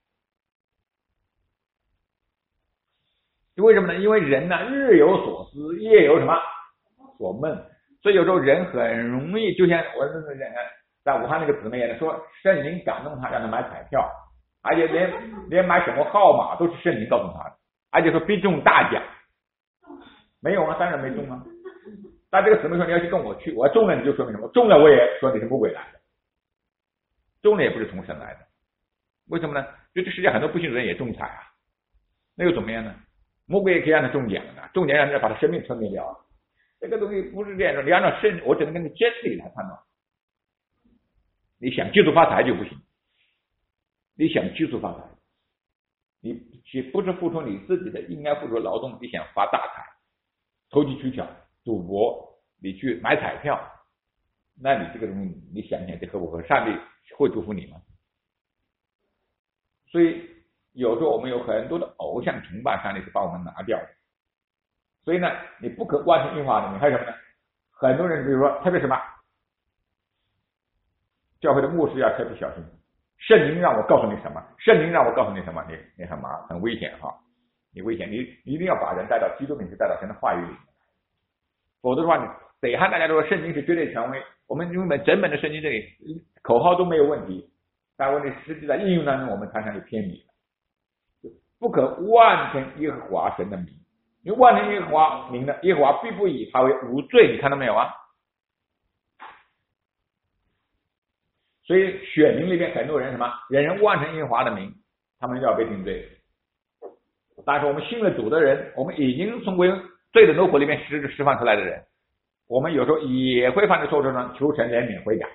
为什么呢？因为人呢，日有所思，夜有什么所梦，所以有时候人很容易，就像我那个人在武汉那个姊妹也说，圣灵感动他，让他买彩票，而且连连买什么号码都是圣灵告诉他的，而且说必中大奖，没有啊，当然没中啊。但这个姊妹说你要去跟我去，我要中了你就说明什么？中了我也说你是魔鬼来的，中了也不是从神来的。为什么呢？就这世界很多不信的人也中彩啊，那又怎么样呢？魔鬼也可以让他中奖的，中奖让他把他生命吞灭掉啊。这个东西不是这样说，你按照圣，我只能跟你真理来判断。你想急速发财就不行，你想急速发财，你不是付出你自己的应该付出的劳动，你想发大财，投机取巧。赌博，你去买彩票，那你这个东西，你想想这合不合？上帝会祝福你吗？所以有时候我们有很多的偶像崇拜，上帝是把我们拿掉的。所以呢，你不可妄称耶和华的名，还有什么呢？很多人比如说，特别什么，教会的牧师要特别小心。圣灵让我告诉你什么？圣灵让我告诉你什么？你你很麻很危险哈，你危险，你你一定要把人带到基督名字，带到神的话语里。否则的话，你得和大家说圣经是绝对权威。我们用本整本的圣经这里口号都没有问题， 但问题实际在应用当中，我们常常就偏离了，不可妄称耶和华神的名，因为妄称耶和华名呢，耶和华必不以他为无罪，你看到没有啊？所以选民里面很多人什么，人人妄称耶和华的名，他们就要被定罪。但是我们信了主的人，我们已经从为罪的奴仆里面释释放出来的人，我们有时候也会犯这错误呢，求神怜悯悔改。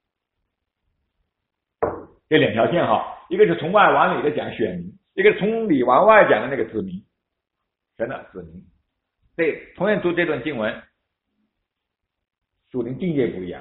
这两条线哈，一个是从外往里的讲选民，一个是从里往外讲的那个子民，神的子民。对，同样读这段经文，属灵境界不一样。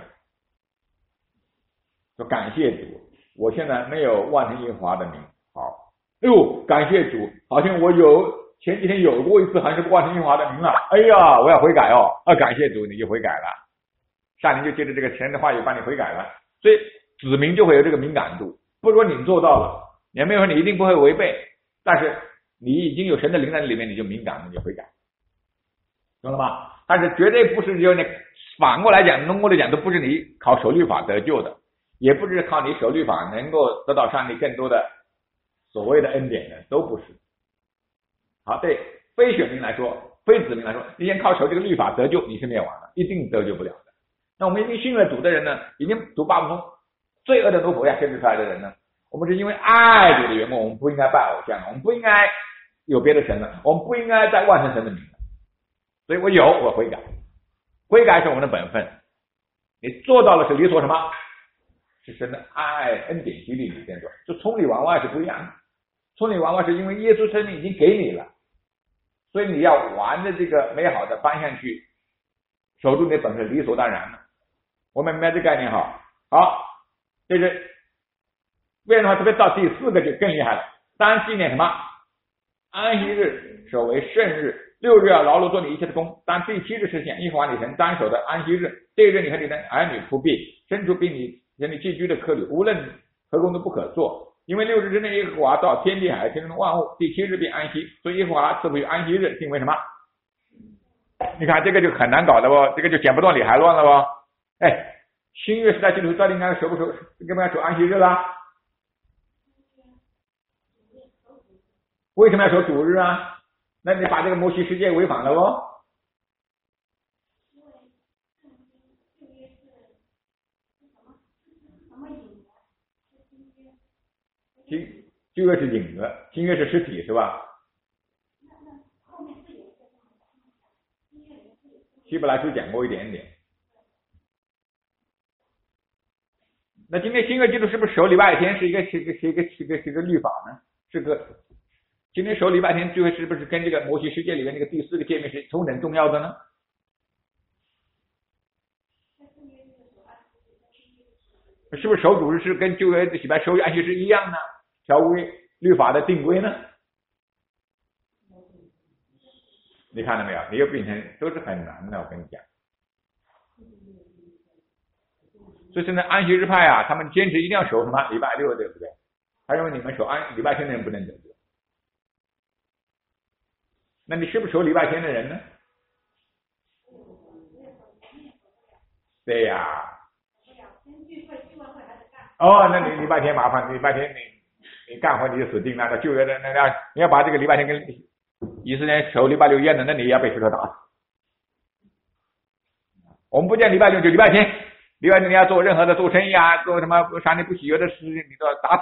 说感谢主，我现在没有妄称耶和华的名。好，哎呦，感谢主，好像我有前几天有过一次还是不妄称耶和华的名了。哎呀，我要悔改哦，啊，感谢主，你就悔改了，上帝就借着这个神的话语帮你悔改了。所以子民就会有这个敏感度，不是说你做到了，也没有说你一定不会违背，但是你已经有神的灵在里面，你就敏感了，你就悔改，懂了吗？但是绝对不是就你反过来讲，弄过来讲，都不是你靠守律法得救的，也不是靠你守律法能够得到上帝更多的所谓的恩典的，都不是。好，对非选民来说，非子民来说，你先靠守这个律法得救，你是灭亡的，一定得救不了的。那我们已经信了主的人呢，已经主把我们从罪恶的奴仆呀设置出来的人呢，我们是因为爱主的缘故，我们不应该拜偶像，我们不应该有别的神了，我们不应该再妄称神的名了。所以我有，我悔改，悔改是我们的本分。你做到了是理所什么？是神的爱恩典激励你这样做，就从里往外是不一样的。从里往外是因为耶稣生命已经给你了，所以你要往着这个美好的方向去守住你的本分，理所当然的。我们明白这概念哈。好，这是为什么特别到第四个就更厉害了？当纪念什么？安息日守为圣日，六日要劳碌做你一切的工，当第七日实现耶和华你神当守的安息日。这一日你和你的儿女仆婢牲畜并你人你寄居的客旅，无论何工都不可做，因为六日之内耶和华造天地海天中的万物，第七日便安息，所以耶和华赐福于安息日，定为什么？你看这个就很难搞的哦，这个就剪不断理还乱了哦。哎，新约时代基督徒到底应该守不守，应该守安息日啦？为什么要守主日啊？那你把这个摩西世界违反了哦。新旧约是影子，新约是实体，是吧？希伯来书讲过一点点。那今天新约基督是不是守礼拜天是一个是一个是一个是一个是一个律法呢？是个今天守礼拜天，最后是不是跟这个摩西世界里面那个第四个诫命是同等重要的呢？是不是守主日是跟旧约的礼拜守安息日一样呢？条规律法的定规呢？你看到没有？你又变成都是很难的，我跟你讲。所以现在安息日派啊，他们坚持一定要守什么礼拜六，对不对？他认为你们守安礼拜天的人不能得救。那你是不是守礼拜天的人呢？对呀。哦，那你礼拜天麻烦，礼拜天你你干活你就死定了。那旧约的那那你要把这个礼拜天跟以色列守礼拜六一样的，那你也要被石头打死。我们不讲礼拜六就礼拜天，礼拜天你要做任何的做生意啊，做什么上帝不喜悦的事情，你都要打死。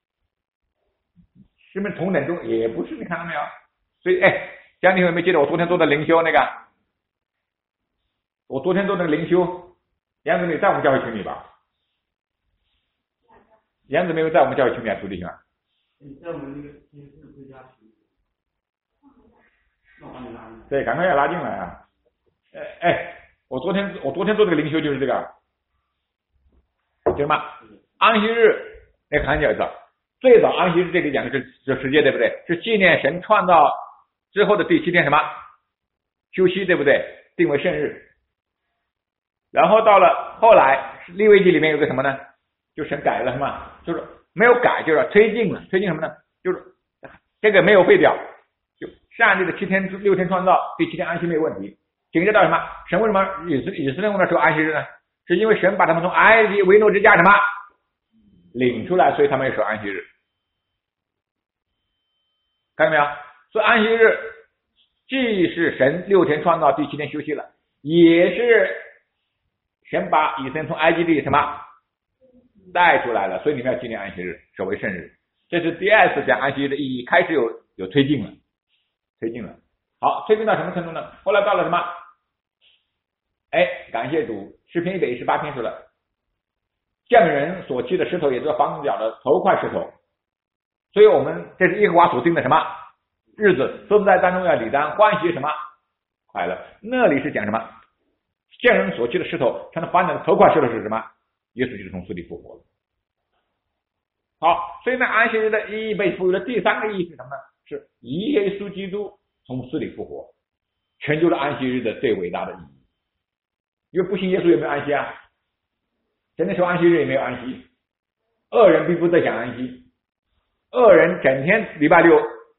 是不是同等重？也不是，你看到没有？所以哎，江弟有没有记得我昨天做的灵修那个？我昨天做那个灵修，杨子你在我们教会群里吧？杨子没有在我们教会群里啊，徒弟兄啊。 你在我们那个新式回家群。 对，赶快要拉进来啊！哎哎，我昨天我昨天做这个灵修就是这个，行吗？安息日那看见着，最早安息日这里讲的是这时间对不对？是纪念神创造之后的第七天什么休息对不对？定为圣日。然后到了后来利未记里面有个什么呢？就神改了什么？就是没有改，就是推进了，推进什么呢？就是这个没有废掉。就上帝的七天六天创造，第七天安息没有问题。紧接着到什么？神为什么以色以色列人那时候安息日呢？是因为神把他们从埃及为奴之家什么领出来，所以他们也守安息日。看到没有？所以安息日既是神六天创造，第七天休息了，也是神把以色列从埃及地什么带出来了，所以你们要纪念安息日，守为圣日。这是第二次讲安息日的意义，开始有有推进了，推进了。好，推进到什么程度呢？后来到了什么？哎，感谢主，诗篇一百一十八篇说了，匠人所砌的石头也做房子角的头块石头。所以我们这是耶和华所定的什么日子，说在当中要礼当欢喜什么快乐。那里是讲什么？匠人所砌的石头成了房子的头块石头是什么？耶稣就是从死里复活了。好，所以呢，安息日的意义被赋予了第三个意义是什么呢？是耶稣基督从死里复活，成就了安息日的最伟大的意义。因为不信耶稣有没有安息啊？真的说安息日也没有安息，恶人并不在讲安息，恶人整天礼拜六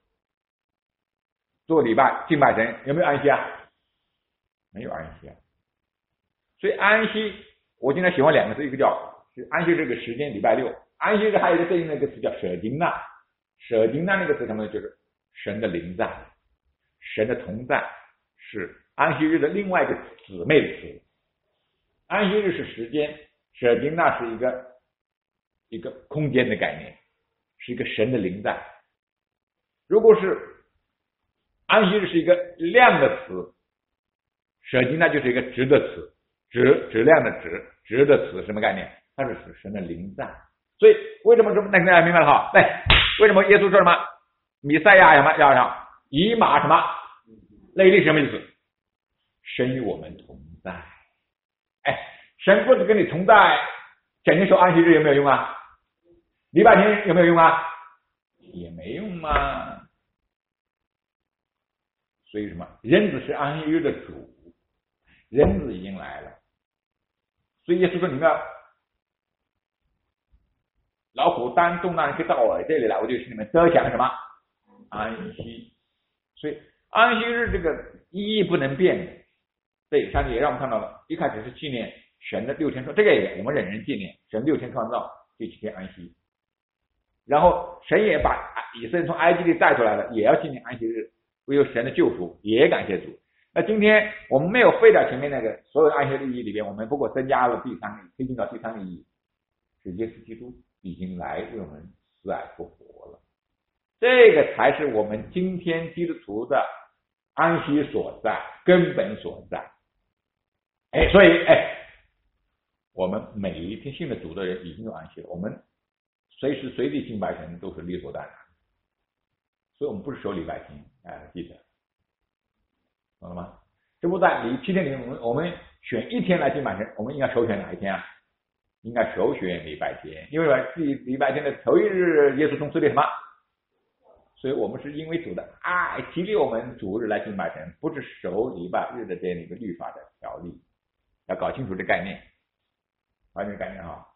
做礼拜敬拜神，有没有安息啊？没有安息啊。所以安息，我经常喜欢两个字，一个叫是安息这个时间礼拜六，安息日还有一个对应的一个词叫舍丁纳，舍丁纳那个词什么呢？就是神的临在，神的同在，是安息日的另外一个姊妹词。安息日是时间，舍丁纳是一个一个空间的概念，是一个神的临在。如果是安息日是一个量的词，舍丁纳就是一个质的词，质质量的质，质的词什么概念？它是指神的临在。所以为什么这么那大家明白了哈？来，为什么耶稣说什么？弥赛亚什么要上以马什么内力什么意思？神与我们同在。哎，神不是跟你同在，整天说安息日有没有用啊？礼拜天有没有用啊？也没用嘛。所以什么？人子是安息日的主，人子已经来了。所以耶稣说你们要劳苦担重担，可以到我这里来，我就使你们得享什么安息。所以安息日这个意义不能变。对，上帝也让我们看到了，一开始是纪念神的六天创造，这个也我们人人纪念神六天创造，第七天安息。然后神也把以色列从埃及地带出来了，也要纪念安息日，为有神的救赎，也感谢主。那今天我们没有废掉前面那个所有的安息日意义里边，我们不过增加了第三个，推进到第三个意义，是耶稣基督已经来为我们死而复活了。这个才是我们今天基督徒的安息所在，根本所在。哎，所以哎，我们每一天信的主的人已经有安息了，我们随时随地敬拜神都是理所当然。所以我们不是守礼拜天，哎，记得，懂了吗？这不在礼七天里面，我们我们选一天来敬拜神，我们应该首选哪一天啊？应该首选礼拜天，因为礼礼拜天的头一日，耶稣从死里什么？所以我们是因为主的爱激励我们主日来敬拜神，不是守礼拜日的这样一个律法的条例，要搞清楚这概念，搞清楚概念哈。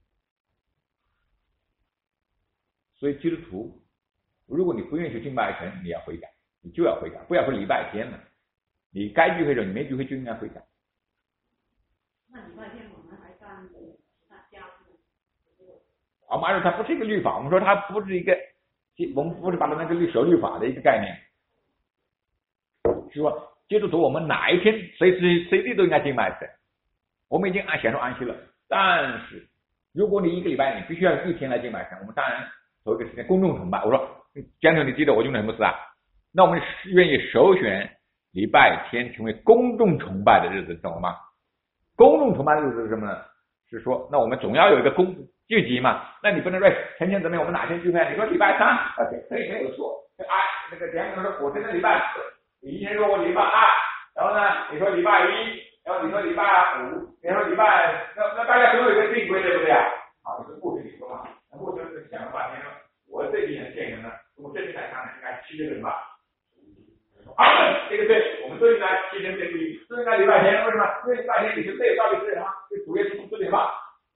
所以基督徒，如果你不愿意去敬拜神，你要悔改，你就要悔改，不要说礼拜天了，你该聚会的时候，你没聚会就应该悔改。 那礼拜天我们还干那家务？ 啊，马上它不是一个律法，我们说它不是一个。我们不是把它那个律守律法的一个概念，是说基督徒我们哪一天随时随地都应该敬拜神，我们已经按享受安息了。但是如果你一个礼拜你必须要一天来敬拜神，我们当然有一个时间公众崇拜。我说江总，你记得我用的什么词啊？那我们愿意首选礼拜天成为公众崇拜的日子，懂了吗？公众崇拜的日子是什么呢？是说那我们总要有一个公聚集嘛，那你不能说陈前怎么样？我们哪天聚会？你说礼拜三，啊对，可以没有错。哎，那个田总说我真的礼拜四，你以前说我礼拜二，然后呢，你说礼拜一，然后你说礼拜五，你说礼拜，那那大家都有一个定规，对不对啊？啊，你说牧师你说嘛，那牧师想了半天说，我这几年见人呢，从这里来看呢，应该七个人吧。啊，这个对，我们都应该七天天地，都应该礼拜天，为什么？因为礼拜天你是这到底是什么？是主耶稣自己吧？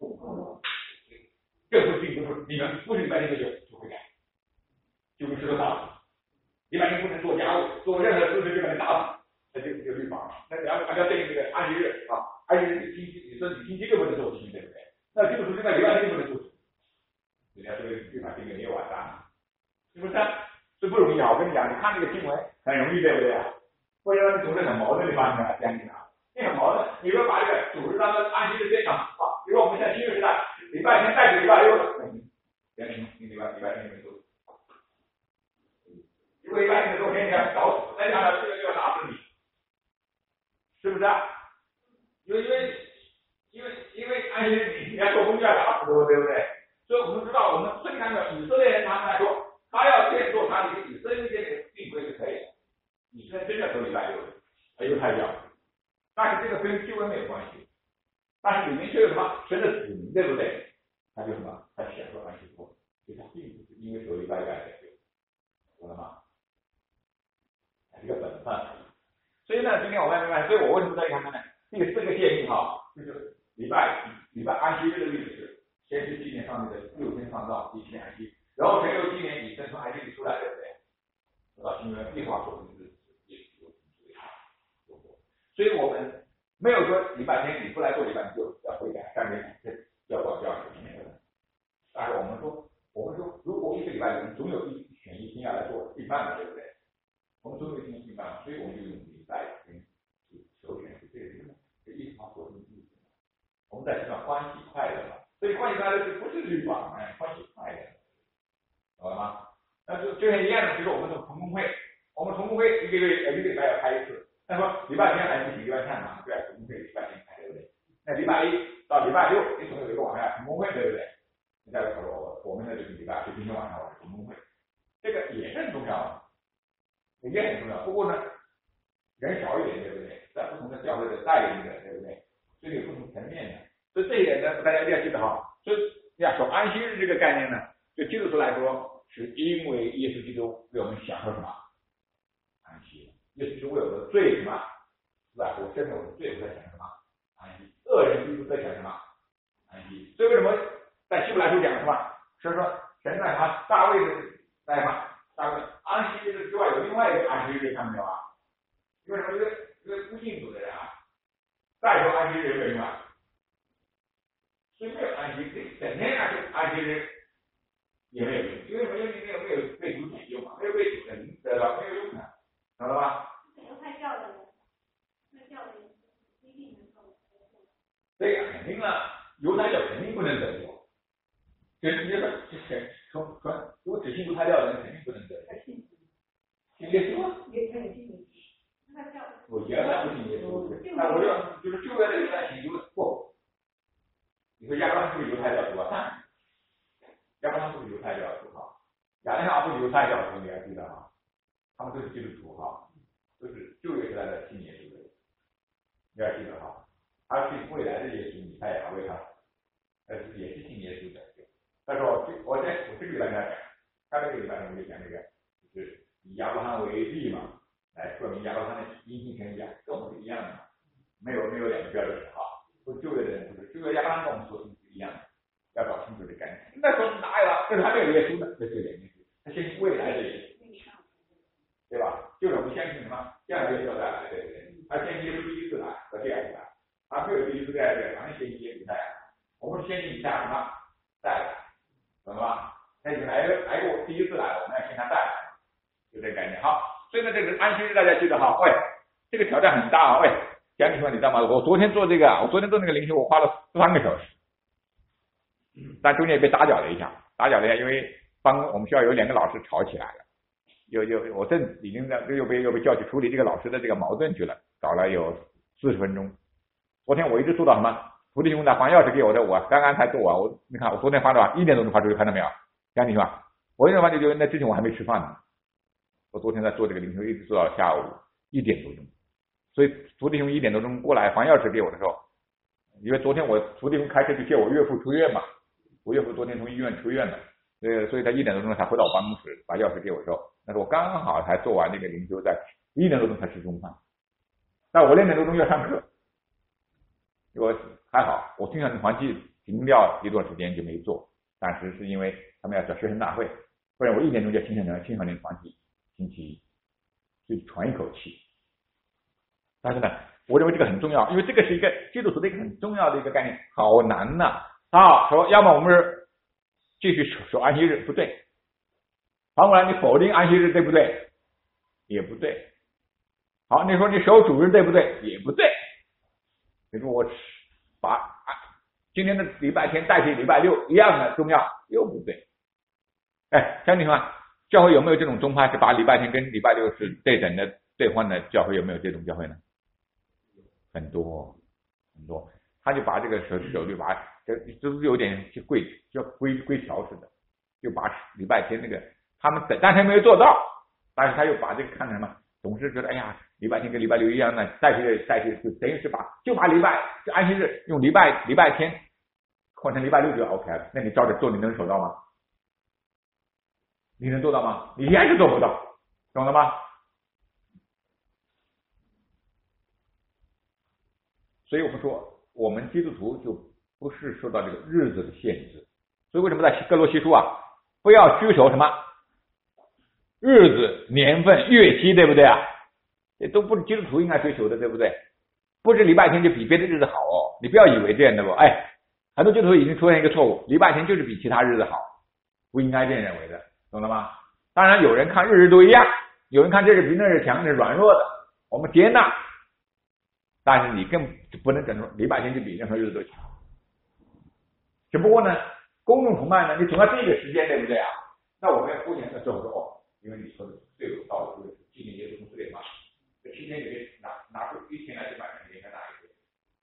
这不是不是你们不是礼拜天就就会改，就跟石头打死。礼拜天不能做家务，做任何事情就把你打死，那就就律法了。那然后按照对应这个安息日啊，安息日星期你说你星期六不能做事情，对不对？那基督徒应该礼拜天就不能做事， 是不是？这不容易啊！我跟你讲，你看这个经文很容易，对不对啊？或者说你总是很矛盾的方面相信啊，你很矛盾。你说把这个主日当做安息日这样啊，比如我们现在新约时代，礼拜天带着礼拜六了，别人你礼拜礼拜天没做，如果礼拜天的昨天你要找死，再加上这个就要打死你，是不是啊？因为因为因为因为安息日你要做工就要打死我，对不对？所以我们知道，我们虽然的以色列人他们来说，他要建做他的一个以色列的并不是可以的，以色列真的做礼拜六的，犹太教，但是这个跟救恩没有关系，但是里面却有什么神的子民，对不对？他就什么，他享受安息日，所以他并不是因为做礼拜六才有，懂了吗？它是一个本分。所以呢，今天我们明白，所以我为什么在看看呢？这个四个诫命哈，就是礼拜礼拜安息日的历史。先是纪念上面的六天创造，第七天安息，然后神又纪念以色列从埃及里出来，对不对？知道新约计划所成的日子也是有做过，所以我们没有说礼拜天你不来做礼拜你就要悔改，但是要管教是没有的。但是我们说，我们说，如果一个礼拜人总有一选一天要来做一半的，对不对？我们总有一天一半，所以我们就用礼拜天去首选是这个地方，这一条所成的日子，我们在这上欢喜快乐嘛。所以欢喜快乐是不是律法？哎，欢喜快乐，懂了吗？那就就像一样的，就是我们这种同工会，我们同工会一个月一个礼拜要开一次。那说礼拜天来不行，礼拜天嘛，对，同工会礼拜天开，对不对？那礼拜一到礼拜六，你总有一个晚上同工会，对不对？你再说我我们的这个礼拜就今天晚上我是同工会，这个也是很重要，也很重要。不过呢，人少一点，对不对？在不同的教会的带领者，对不对？这个有不同层面的。所以这一点呢，大家一定要记得哈。所以要说安息日这个概念呢，对基督徒来说，是因为耶稣基督为我们享受什么安息？耶稣基督为我的罪什么？是吧？我身为我的罪，我在享什么安息？恶人基督在享什么安息？所以为什么在希伯来书讲什么？所以说神在他大卫的在什么？大卫安息日之外有另外一个安息日，看到没有啊？因为什么？因为因为不信主的人啊，再说安息日有没有用啊？所以没有安息，你整天啊就安息日也没有用，因为没有没有没有被主拯救嘛，没有被主人得到，没有用的，懂了吧？ 犹太教的人，犹太教的人不一定能够。 对呀，肯定了，犹太教肯定不能得救，就你说就是从从如果只信犹太教的人肯定不能得救，信耶稣啊？ 也可以信耶稣。 我原来不信耶稣，那我就就是旧约的犹太信犹不。你说亚伯拉罕是不是犹太教徒啊？亚伯拉罕不是犹太教徒哈，亚当夏不是犹太教徒，你还记得哈？他们都是基督徒哈，都是旧约时代的信耶稣的人，你要记得哈。他信未来的耶稣，你他也为他，呃，也是信耶稣的。但是我我在我这个礼拜跟他讲，下这个礼拜我就讲这个，就是以亚伯拉罕为例嘛，来说明亚伯拉罕的因信称义啊，跟我们是一样的，没有没有两个标准哈。不旧约的人不是，旧约亚伯拉罕跟我们说的是一样的，要搞清楚这概念。那时候哪有啊？这是还没有耶稣呢，这是原因，他相信未来的耶稣，对吧？就是我们相信什么？将来耶稣要再来，对不对？他相信耶稣第一次来和第二次来，他没有第一次第二次来，反正先信耶稣再来。我们是先信一下什么再来，懂了吧？他已经来来过第一次来了，我们要信他再来，就这个概念。好，所以呢，这个安息日大家记得哈，喂，这个挑战很大啊，喂。讲你说你知道吗？我昨天做这个，我昨天做那个灵修，我花了十三个小时，但中间也被打搅了一下，打搅了一下，因为帮我们学校有两个老师吵起来了，有有我正已经在又被又被叫去处理这个老师的这个矛盾去了，搞了有四十分钟。昨天我一直做到什么？徒弟兄呢还钥匙给我的，我刚刚才做完，我你看我昨天发的吧，一点钟就发出去，看到没有？讲你说我一点钟发就就那之前我还没吃饭呢，我昨天在做这个灵修，一直做到下午一点多钟。所以徒弟兄一点多钟过来还钥匙给我的时候，因为昨天我徒弟兄开车去接我岳父出院嘛，我岳父昨天从医院出院了，呃，所以他一点多钟才回到我办公室把钥匙给我的时候，那时候我刚好才做完这个灵修，在一点多钟才吃中饭，但我两点多钟要上课，我还好，我经常团契停掉一段时间就没做，当时是因为他们要找学生大会，不然我一点钟就清晨能清晨连团体星期一，就喘一口气。但是呢，我认为这个很重要，因为这个是一个基督徒的一个很重要的一个概念，好难呐、啊！好，说要么我们是继续守守安息日，不对， 反过来你否定安息日对不对？也不对。好，你说你守主日对不对？也不对。你说我把今天的礼拜天代替礼拜六一样的重要，又不对。哎，兄弟们，教会有没有这种宗派是把礼拜天跟礼拜六是对等的兑换的？教会有没有这种教会呢？很多很多，他就把这个守守律把这这是有点就规就规规条似的，就把礼拜天那个他们但但是没有做到，但是他又把这个看成什么？总是觉得哎呀，礼拜天跟礼拜六一样的，代替代替就等于是把就把礼拜安息日用礼拜礼拜天换成礼拜六就 OK 了。那你照着做，你能守到吗？你能做到吗？你还是做不到，懂了吗？所以我们说，我们基督徒就不是受到这个日子的限制。所以为什么在哥罗西书啊，不要拘守什么日子、年份、月期，对不对啊？这都不是基督徒应该追求的，对不对？不是礼拜天就比别的日子好哦，你不要以为这样的不？哎，很多基督徒已经出现一个错误，礼拜天就是比其他日子好，不应该这样认为的，懂了吗？当然有人看日日都一样，有人看这日比那日强，是软弱的，我们接纳。但是你更不能整出礼拜天就比任何日子都强。只不过呢，公众崇拜呢，你总要定一个时间，对不对啊？那我们要敷衍的时候说哦，因为你说的最有道理，就是纪念耶稣之类嘛，这七天里面拿拿出一天来去买，你应该拿一个。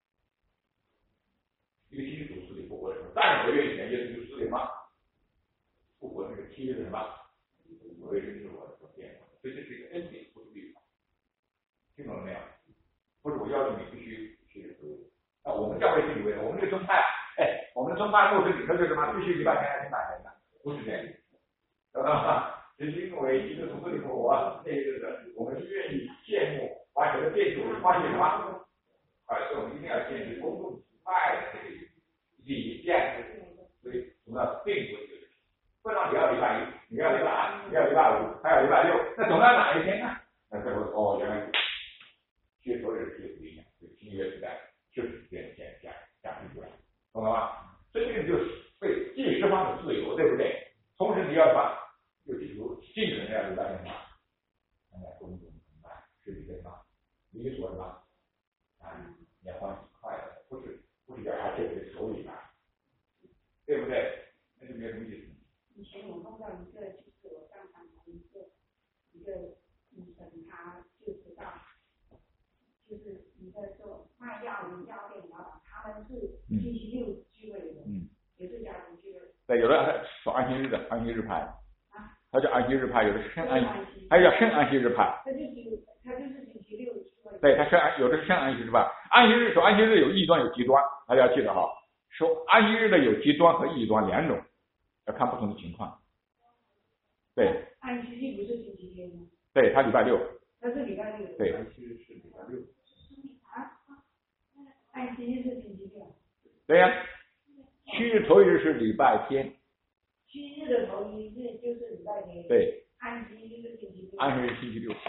一个星期主死里复活的时候，三个月以前耶稣就死里嘛，复活那个七日是什么？我也是我的变化，所以这是一个恩典，不是律法。听懂了没有？不是我要求你必须去读。那我们教会是以为我们这个宗派，哎，我们的宗派牧师里头就是什么？必须礼拜天来去买人的，不是这样的，知道吗？只是因为一个从这里复活，那个我们愿意羡慕，把整个建筑发现什么？啊，所以我们一定要建立公众崇拜的这个理念，所以我们要定规这个，不然你要礼拜一，你要礼拜二，你要礼拜五，还有礼拜六，那总要哪一天呢？那最后哦，原来接受日是不一样，这个新约时代就是这样讲讲讲出来，懂了吗？所以这个就是被既释放的自由，对不对？同时你要把就比如禁止那样礼拜天嘛，现在公众崇拜是一个什么理所什么啊？你要欢喜快乐，不是不是叫他这个手里吧，对不对？那就没有什么意思。 以前我碰到一个，就是我上访谈一个一个医生，他就知道，就是一个做卖药饮料店老板，他们是星期六聚会的，嗯，也是家庭聚会。对， 有的说安息日的安息日派，啊，他叫安息日派，有的是圣安息，还有叫圣安息日派。 他就是他就是星期六聚会。 对，他圣安有的是圣安息日派，安息日说安息日有异端有极端，大家要记得哈，说安息日的有极端和异端两种。要看不同的情况，对。 安息日不是星期天吗？ 对，他礼拜六。 他是礼拜六。 对。 安息日是礼拜六。 啊？安息日是星期六。 对呀、啊，七日头一日是礼拜天。 七日的头一日就是礼拜天。 对。 安息日是星期六。 安息日星期六。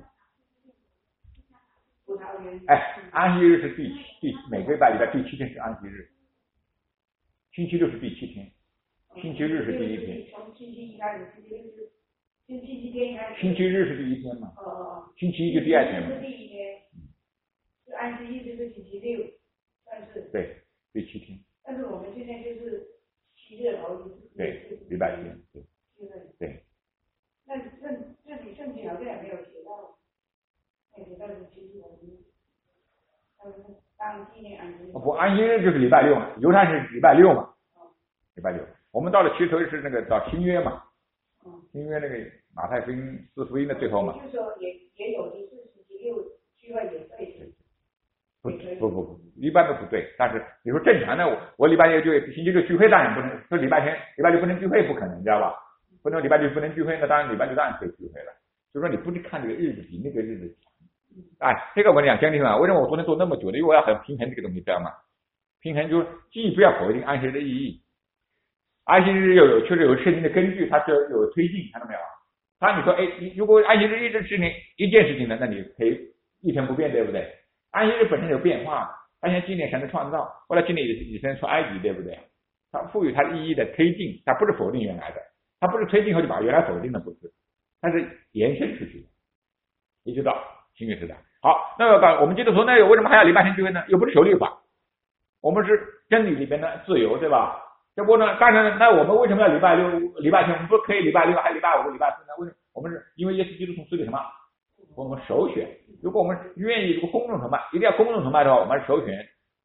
葡萄园。 哎，安息日是第第每个礼拜礼拜第七天是安息日，星期六是第七天。星期日是第一天。 从星期一开始，星期六是星期天开始。 星期日是第一天嘛？ 哦哦。 星期一就第二天嘛。 是第一天。是安息日就是星期六，但是。 对，第七天。 但是我们现在就是七日头一日。 对，礼拜天。对。对。 那那这里圣经好像也没有写到，没写到是七日头一日。嗯，当纪念安息日。不， 安息日就是礼拜六嘛，犹太是礼拜六嘛。礼拜六，我们到了七头是那个到新约嘛，新约那个马太福音四福音的最后嘛。 就是说也也有的是星期六聚会也对。 不不不不，一般都不对。但是你说正常的，我我礼拜六就星期六聚会当然不能，说礼拜天礼拜六不能聚会不可能，知道吧？不能礼拜六不能聚会，那当然礼拜六当然可以聚会了。就说你不是看这个日子比那个日子强。哎，这个我跟你讲，兄弟们，为什么我昨天做那么久呢？因为我要很平衡这个东西，知道吗？平衡就是既不要否定安息日的意义。安息日又有确实有圣经的根据，它是有推进，看到没有？他你说，哎，你如果安息日一直是你一件事情呢，那你可以一成不变，对不对？安息日本身有变化，它先纪念神的创造，后来纪念以色列出埃及，对不对？它赋予它的意义的推进，它不是否定原来的。 他不是推进后就把原来否定的，不是，它是延伸出去的，一直到新约时代。好，那个我们基督徒那为什么还要礼拜天聚会呢？又不是守律法，我们是真理里边的自由，对吧？这不呢，当然，那我们为什么要礼拜六、礼拜天？我们不可以礼拜六还礼拜五、礼拜四呢？为什么？我们是因为耶稣基督从死里什么？我们首选。如果我们愿意，如果公众崇拜，一定要公众崇拜的话，我们是首选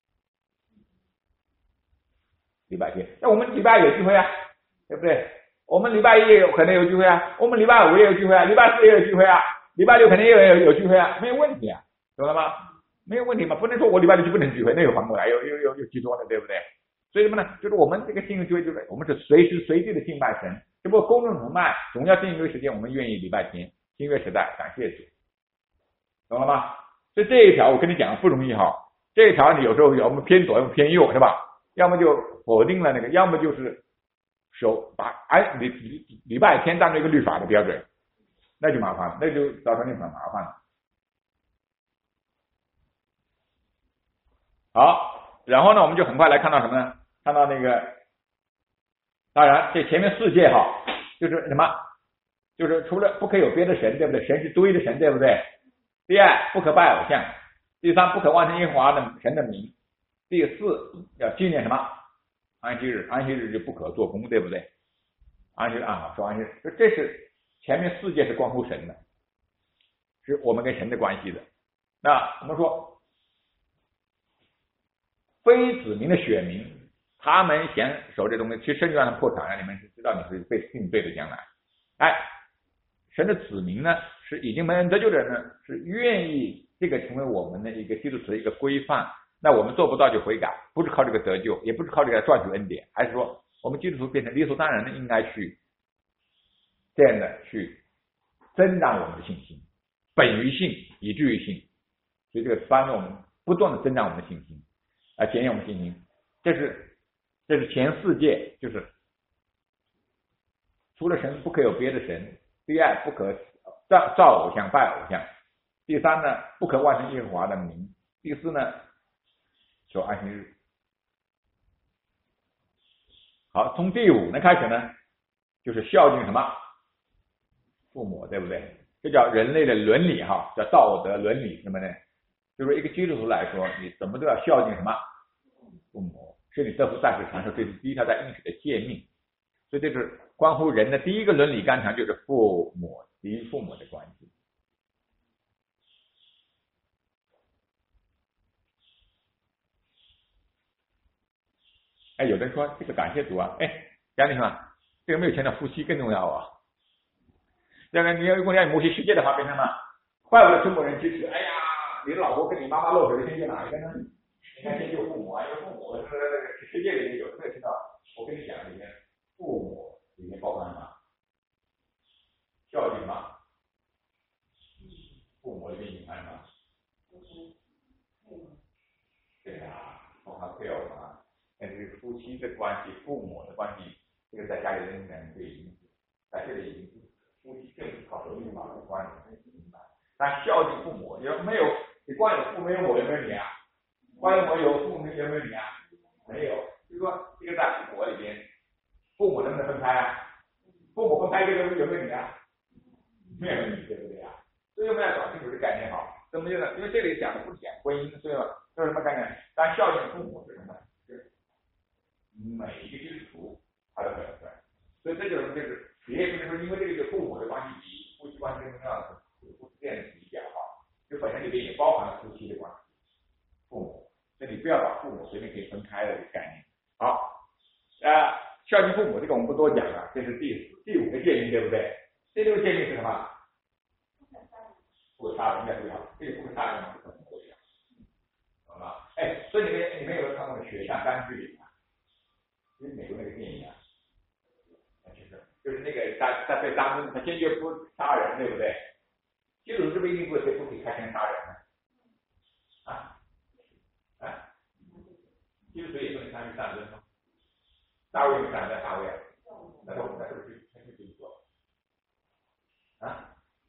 礼拜天。那我们礼拜有聚会啊，对不对？我们礼拜一也有可能有聚会啊，我们礼拜五也有聚会啊，礼拜四也有聚会啊，礼拜六肯定也有有聚会啊，没有问题啊，懂了吗？没有问题嘛，不能说我礼拜六就不能聚会，那又反过来又又又又极端了，对不对？所以什么呢？就是我们这个信仰聚会就是我们是随时随地的敬拜神，只不过公众崇拜总要定一个时间，我们愿意礼拜天，新约时代感谢主，懂了吗？所以这一条我跟你讲不容易哈，这一条你有时候要么偏左，要么偏右，是吧？要么就否定了那个，要么就是守把哎礼礼礼拜天当成一个律法的标准，那就麻烦了，那就造成你很麻烦了。好，然后呢，我们就很快来看到什么呢？看到那个，当然这前面四诫哈，就是什么？就是除了不可有别的神，对不对？神是独一的神，对不对？第二，不可拜偶像；第三，不可妄称耶和华的神的名；第四，要纪念什么？安息日，安息日就不可做工，对不对？安息日按好说安息日，这是前面四诫是关乎神的，是我们跟神的关系的。那我们说。非子民的选民，他们想守这东西，其实甚至让他们破产了，你们是知道你是被定罪的将来。哎，神的子民呢，是已经蒙恩得救的人呢，是愿意这个成为我们的一个基督徒的一个规范。那我们做不到就悔改，不是靠这个得救，也不是靠这个赚取恩典，还是说我们基督徒变成理所当然的应该去这样的去增长我们的信心，本于信，以至于信。所以这个帮助我们不断的增长我们的信心。啊，检验我们信心，这是这是前四诫，就是除了神不可有别的神，第二不可造造偶像拜偶像，第三呢不可妄称耶和华的名，第四呢守安息日。好，从第五呢开始呢，就是孝敬什么父母，对不对？这叫人类的伦理哈，叫道德伦理什么呢？就是一个基督徒来说，你怎么都要孝敬什么父母，是你得福在世长寿，这是第一条在应许的诫命。所以这是关乎人的第一个伦理纲常，就是父母与父母的关系。哎，有人说这个感谢主啊，哎，讲你看这个没有强调夫妻更重要啊。这个你要如果要某些世界的话，变成了怪不得中国人其实哎呀。你的老婆跟你妈妈漏水，先救哪一个呢？应该先救父母啊，因为父母是世界里面有没有听到？我跟你讲，里面父母里面包含什么？孝敬嘛。父母里面隐含什么？对啊，包含配偶嘛。但是夫妻的关系、父母的关系，这个在家里仍然可以理解，在这里已经夫妻更是靠守律法的关系明白。但孝敬父母，你说没有？你光有父没有我，有没有你啊？光有我有父没有没有你啊？没有，就是说这个在父母里边，父母能不能分开啊？父母分开这个有没有你啊？没有你，对不对啊？所以我们要搞清楚这概念好，怎么呢？因为这里讲的不是讲婚姻，所以说有什么概念？但孝敬父母是什么？是每一个基督徒他的本分，所以这就是就是也不是说因为这个父母的关系比夫妻关系更重要的，不是这样理解哈。就本身里面也包含了夫妻的关系，父母，所以你不要把父母随便可以分开的这个概念。好，呃，孝敬父母这个我们不多讲了，这是第第五个诫命，对不对？第六个诫命是什么？不可杀人，应该对吧？这个不可杀人嘛，不可不一样，懂吗？哎，所以你们你们有没有看过《雪上单句》里啊？就是美国那个电影啊，就是就是那个他他被当他坚决不杀人，对不对？基督徒是不是一定不可以不可以开枪杀人呢？啊啊！基督徒也不能参与战争吗？大卫是战争大卫啊，那都那是不是那是基督徒啊？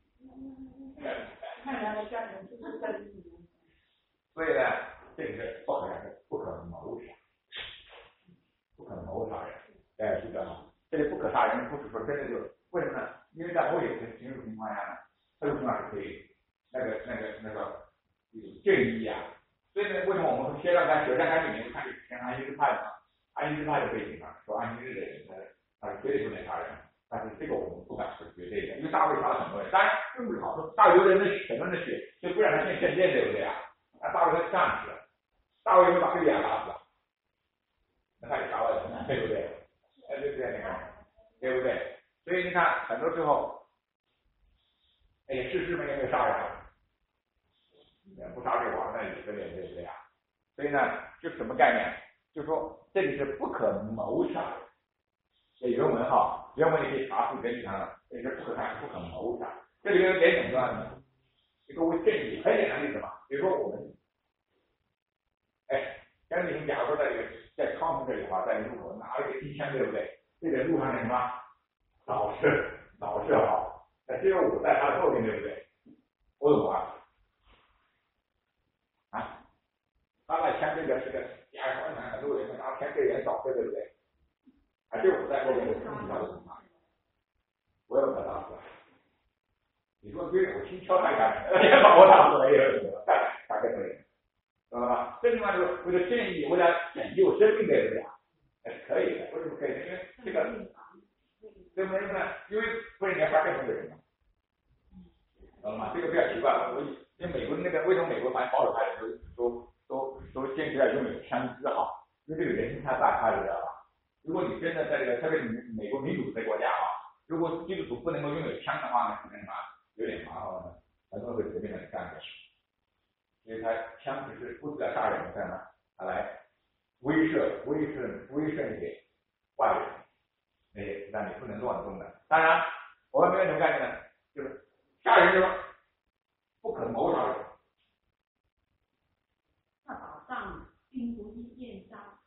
看来我家人就是在里面。 所以呢，这个是不可能不可能谋杀，不可能谋杀人，大家记得啊，这里不可可杀人，不是说真的就为什么呢？因为在某些情情情况下呢，这种情况是可以那个那个那个有正义啊。所以呢，为什么我们学上看学上看里面看前安息日派嘛？安息日派的背景上说安息日的人他他是绝对不能杀人，但是这个我们不敢说绝对的，因为大卫杀了很多人，当然并不是好说大卫人的很多人的血，就不让他进圣殿，对不对啊？那大卫他战士，大卫会把这个亚打死，那他也杀了人，对不对？哎，对不对？对不对？所以你看，很多时候，哎，事实没有杀人，不杀就完了，以色列，对不对啊？所以呢，就什么概念？就说这里是不可谋杀人。这原文哈，原文你可以查出根据它了，这是不可杀，不可谋杀。这里有点怎么说呢？这个为正义，很简单的例子嘛。比如说我们，哎，像你们假如说在这个在康城这里的话，在路口拿了一个机枪，对不对？这个路上的什么老实老实好，那只有我在他的后面，对不对？我怎么办？啊，他那枪这个是个假装的，很多人拿枪对人扫射，对不对？啊，就我在后面，我看不到怎么办？我要把他打死。你说对，我轻敲他一下，也把我打死了，也有什么？大大概可以，知道吧？这地方就是为了正义，为了拯救生命，对不对啊？可以的，为什么可以？因为这个，对不对呢？因为不是你要杀更多的人嘛，知道吗？这个比较奇怪。我因为美国那个，为什么美国反正保守派人都都都都坚持要拥有枪支哈？因为这个人性太大，他知道吧？如果你真的在这个特别是美国民主的国家啊，如果基督徒不能够拥有枪的话呢，可能什么有点麻烦的，很多人会随便的干掉。所以他枪只是不是来杀人的呢，他来威慑、威慑、威慑那些坏人，那些让你不能乱动的。当然，我们没有什么概念呢，就是杀人就是不可谋杀人。 那打仗兵不易厌杀，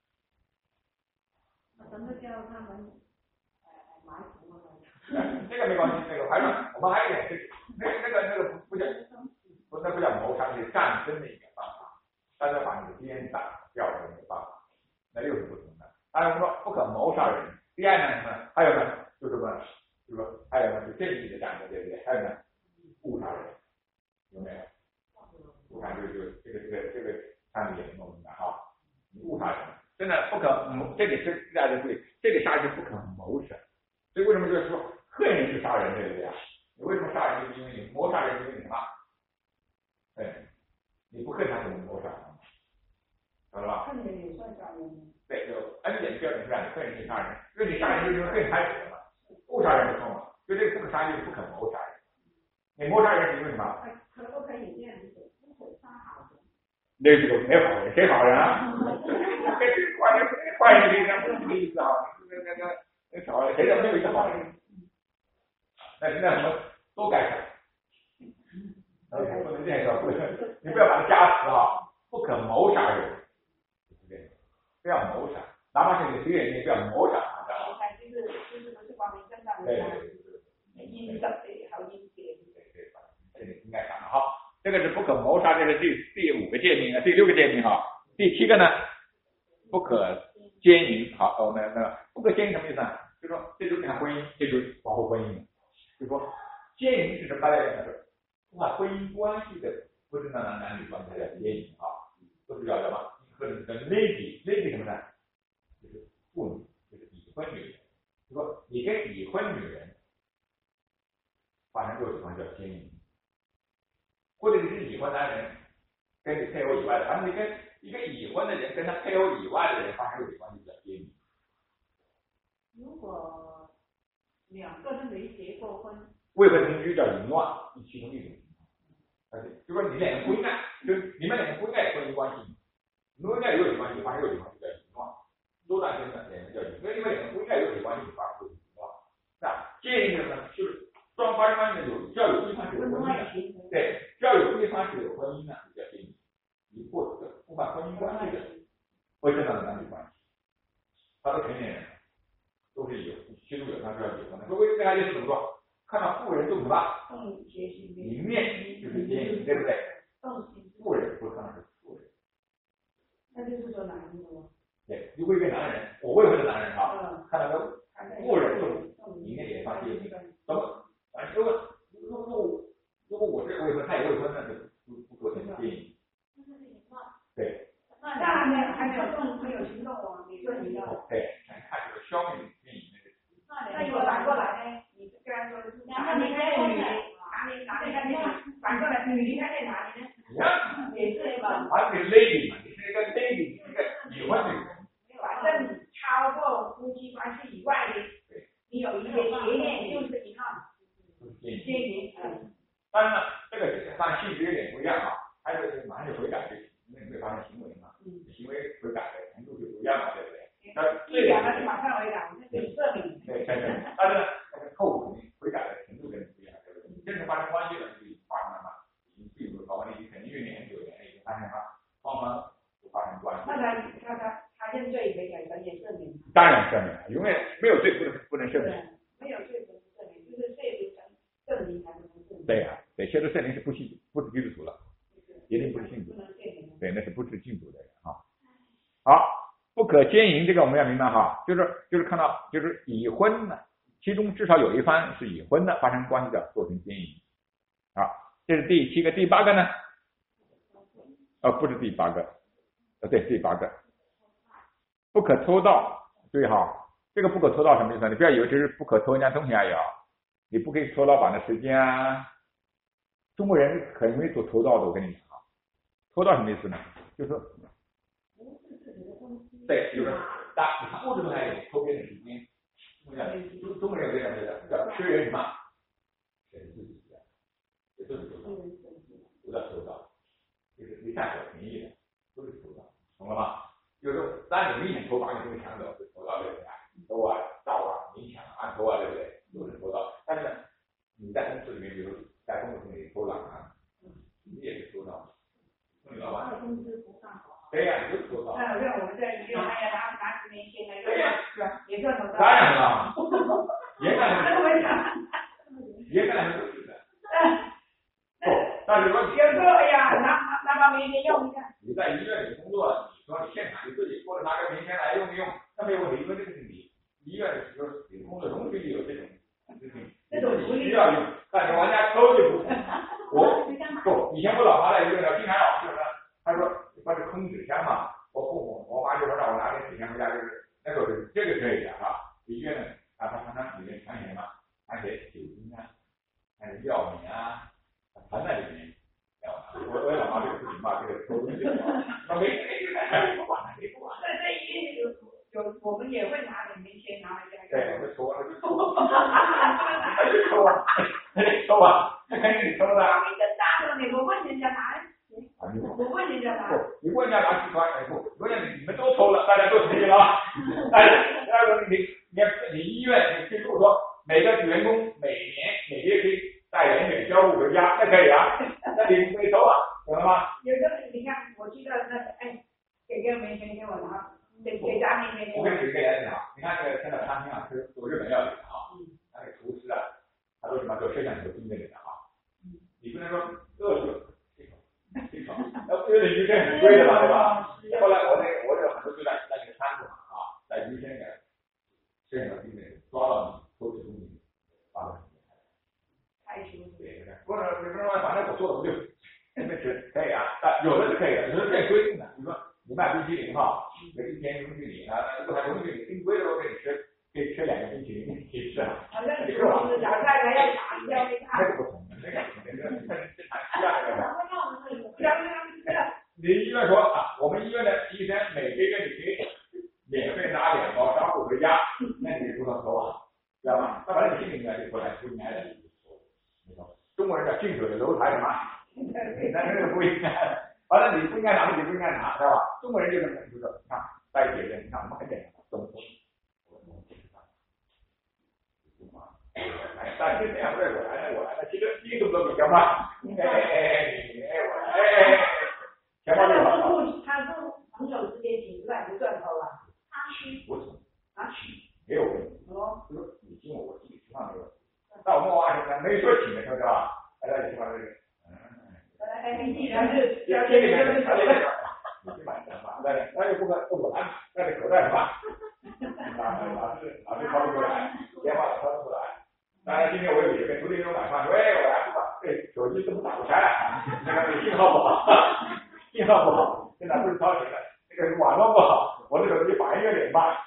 那什么叫他们呃埋伏了？ 这个没关系，这个还是我们还有点这个那那个那个不不叫不那不叫谋杀，是战争的一个办法，但是把你的鞭打掉的那个办法，那又是不同的。当然我们说不可谋杀人，第二呢什么？还有呢就是什么？就是说还有呢是正义的战争，对不对？还有呢误杀人，有没有？误杀就是就是这个这个这个看你也弄明白哈，你误杀人，真的不可谋，这里是大家注意，这个杀人不可谋杀，所以为什么就是说恨人是杀人，对不对啊？你为什么杀人？就是因为你谋杀人，是因为什么？恨，你不恨他怎么谋杀？懂了吧？ 恨人也算杀人。 对，就恩典标准是让你恨人是杀人，因为你杀人就是因为恨开始的嘛，误杀人不错嘛，所以这个不可杀就是不可谋杀人。你谋杀人是因为什么？ 可不可以这样子？不可杀好人。 那这个没好人，谁好人啊？坏人坏人这个不是这个意思啊，那那那那少了谁都没有一个好人。那那什么都该改，不能这样说，不能，你不要把它加词啊，不可谋杀人，对不对？不要谋杀，哪怕是你的敌人，你也不要谋杀他。 谋杀就是就是不是光明正大的杀，阴的对，还有阴险。 对对，这里应该讲了哈，这个是不可谋杀，这是第第五个诫命啊，第六个诫命哈，第七个呢，不可奸淫。好，我们那个不可奸淫什么意思啊？就说这就是看婚姻，这就是保护婚姻。就说奸淫是什么？大家讲的是不把婚姻关系的，不是那男男女关系叫奸淫啊，不是叫什么？和你的 lady lady 什么呢？就是妇女，就是已婚女人。就说你跟已婚女人发生肉体关系叫奸淫，或者你是已婚男人跟你配偶以外的，反正你跟一个已婚的人跟他配偶以外的人发生肉体关系叫奸淫。 如果两个人没结过婚， 未婚同居叫淫乱，是其中一种。而且就说你两个不应该，就你们两个不应该有婚姻关系，你们应该有肉体关系，发生肉体关系叫淫乱。多单身的两个叫淫，因为你们两个不应该有肉体关系，发生肉体淫乱。那建议是什么？就是双方关系有，只要有一方是有婚姻的，对，只要有一方是有婚姻的，就叫建议。你不不把婚姻关系的，会正当的男女关系，他都成年人。都是有，其中有他是要有的。所以为大家就是怎么说？看到富人动什么？ 动邪心， 一面就是奸淫，对不对？ 动心。 富人不看到是富人， 那就是说男人了。 对，如果一个男人，我未婚的男人啊， 嗯、 看到个富人明了。 对，看这个消灭电影那个。 那如果反过来呢？你刚才说的是男的看见女的，男的男的看见男，反过来女的看见男的呢？ 一样。 也是吧？ 他是 lady 嘛，你是一个 lady， 你是一个已婚的人。 反正超过夫妻关系以外的，你有一些邪念就是一号。 奸淫。 当然了，这个上性质有点不一样啊，还有就是马上就悔改就行，因为你会发生行为嘛，行为悔改的程度就不一样了，对不对？ 一讲那就马上悔改，那就赦免。 对对对，但是呢，那个错误肯定悔改的程度跟你不一样，对不对？你真正发生关系了，就已经发生了嘛，已经进入高关系，肯定越年很久年了，已经发生了，双方不发生关系。 那他他他他认罪悔改，而且赦免。 当然赦免了，永远没有罪不能不能赦免。 没有罪不能赦免，就是罪不成证明才不能赦免。 对呀、啊，对，现在圣灵是不信不是基督徒了，一定不是信徒。对，那是不是信徒的人啊。好。不可奸淫，这个我们要明白哈，就是就是看到就是已婚的，其中至少有一方是已婚的，发生关系的构成奸淫。好，这是第七个，第八个呢？呃，不是第八个，呃，对，第八个，不可偷盗，对哈，这个不可偷盗什么意思？你不要以为就是不可偷人家东西而已啊，你不可以偷老板的时间啊。中国人很容易做偷盗的，我跟你讲啊，偷盗什么意思呢？就是说。对，就是大物质上有偷别人的时间，中中国人有这样的叫吃人什么？人自己的，这都是偷盗，不叫偷盗，就是你占小便宜的，都是偷盗，懂了吗？就是说，当你明显偷把你东西抢走是偷盗，对不对？偷啊、盗啊、明抢、暗偷啊，对不对？都是偷盗。但是呢，你在公司里面，比如在公司里偷懒啊，你也是偷盗，你老板。对呀、啊，你就偷盗。 那像我们在医院那样拿拿十年签那个， 对呀、啊，是啊， 也算偷盗。 当然了，严格来说，严格来说都是的。不，但是说有时候哎呀，拿拿拿把名片用一下。 你在医院里工作，你说你现场你自己或者拿个名片来用一用，那没有问题，因为这个是你医院里就是你工作中就有这种事情， 这种需要用，但你往家偷就不行。我不，以前我老妈在医院里经常老就是，她说把这空纸箱嘛，我父母我妈就说让我拿点纸箱回家，就是那时候是这个可以的啊，医院呢啊，他常常里面藏些嘛，藏些酒精啊，还有药品啊，藏在里面。我我老妈这个事情嘛，这个偷东西，那没没不管了，没不管。 在在医院有有，我们也会拿点名片拿回家。 对，我们抽完了就抽，还是抽啊，还是抽啊，肯定抽的。 你更大的你，我问人家拿，我问人家拿。 不，你问人家拿几块？哎不，问人家你们都抽了，大家都同意了。但是那个你你你医院你记住说，每个员工每年每月可以带两点交物回家，那可以啊。那你没抽啊，懂了吗？ 有时候你看，我记得那个哎，给个名片给我拿，给给家名片。 我跟你举个例子啊，你看那个现在餐厅啊，是做日本料理的啊，那个厨师啊，他都什么做摄像头盯着你的啊，你不能说饿了这种这种，那不是鱼生很贵的嘛，对吧？后来我那我有很多就在那个餐馆啊，在鱼生的摄像头盯着你，抓到你偷吃东西，罚了。 太舒服。 对，不是你不是说反正我做的不对，那是可以啊，但有的是可以的，有的是可以规定的，比如说你卖冰淇淋哈，每一天冰淇淋啊，如果还冰淇淋定规的，我给你吃，可以吃两个冰淇淋，可以吃啊。 好像你是小菜还要打一下那个。 那个不同的，那个那个那个是谈需要那个。你医院说啊，我们医院的医生每个月你可以免费拿两包商户回家，那你不能偷啊，知道吗？那反正你心里面就不来不应该的。中国人叫近水楼台什么？那那个不应该的，反正你不应该拿，你不应该拿，知道吧？中国人就这么就是说，看带节日，你看我们很简单，懂不？哎，但是这样不是我来了，我来了，其实第一个都比较慢。哎哎哎我来，哎哎，钱包就好。 他是朋友之间请出来不算偷啊？ 他去，不是他去， 没有问题。哦，就说你请我，我请你吃饭没有？那我们娃现在没说请的，是吧？哎，那你吃饭这个，嗯， 哎，你既然是要这里面是啥的？你去买钱吧，那那就不可不可能，那得口袋是吧？哪哪是哪是掏不出来，电话也掏不出来。当然今天我有也跟徒弟兄买饭，说哎我来不吧，哎手机怎么打不开啊？那个信号不好，信号不好，现在不是掏钱的，那个网络不好，我的手机反应有点慢，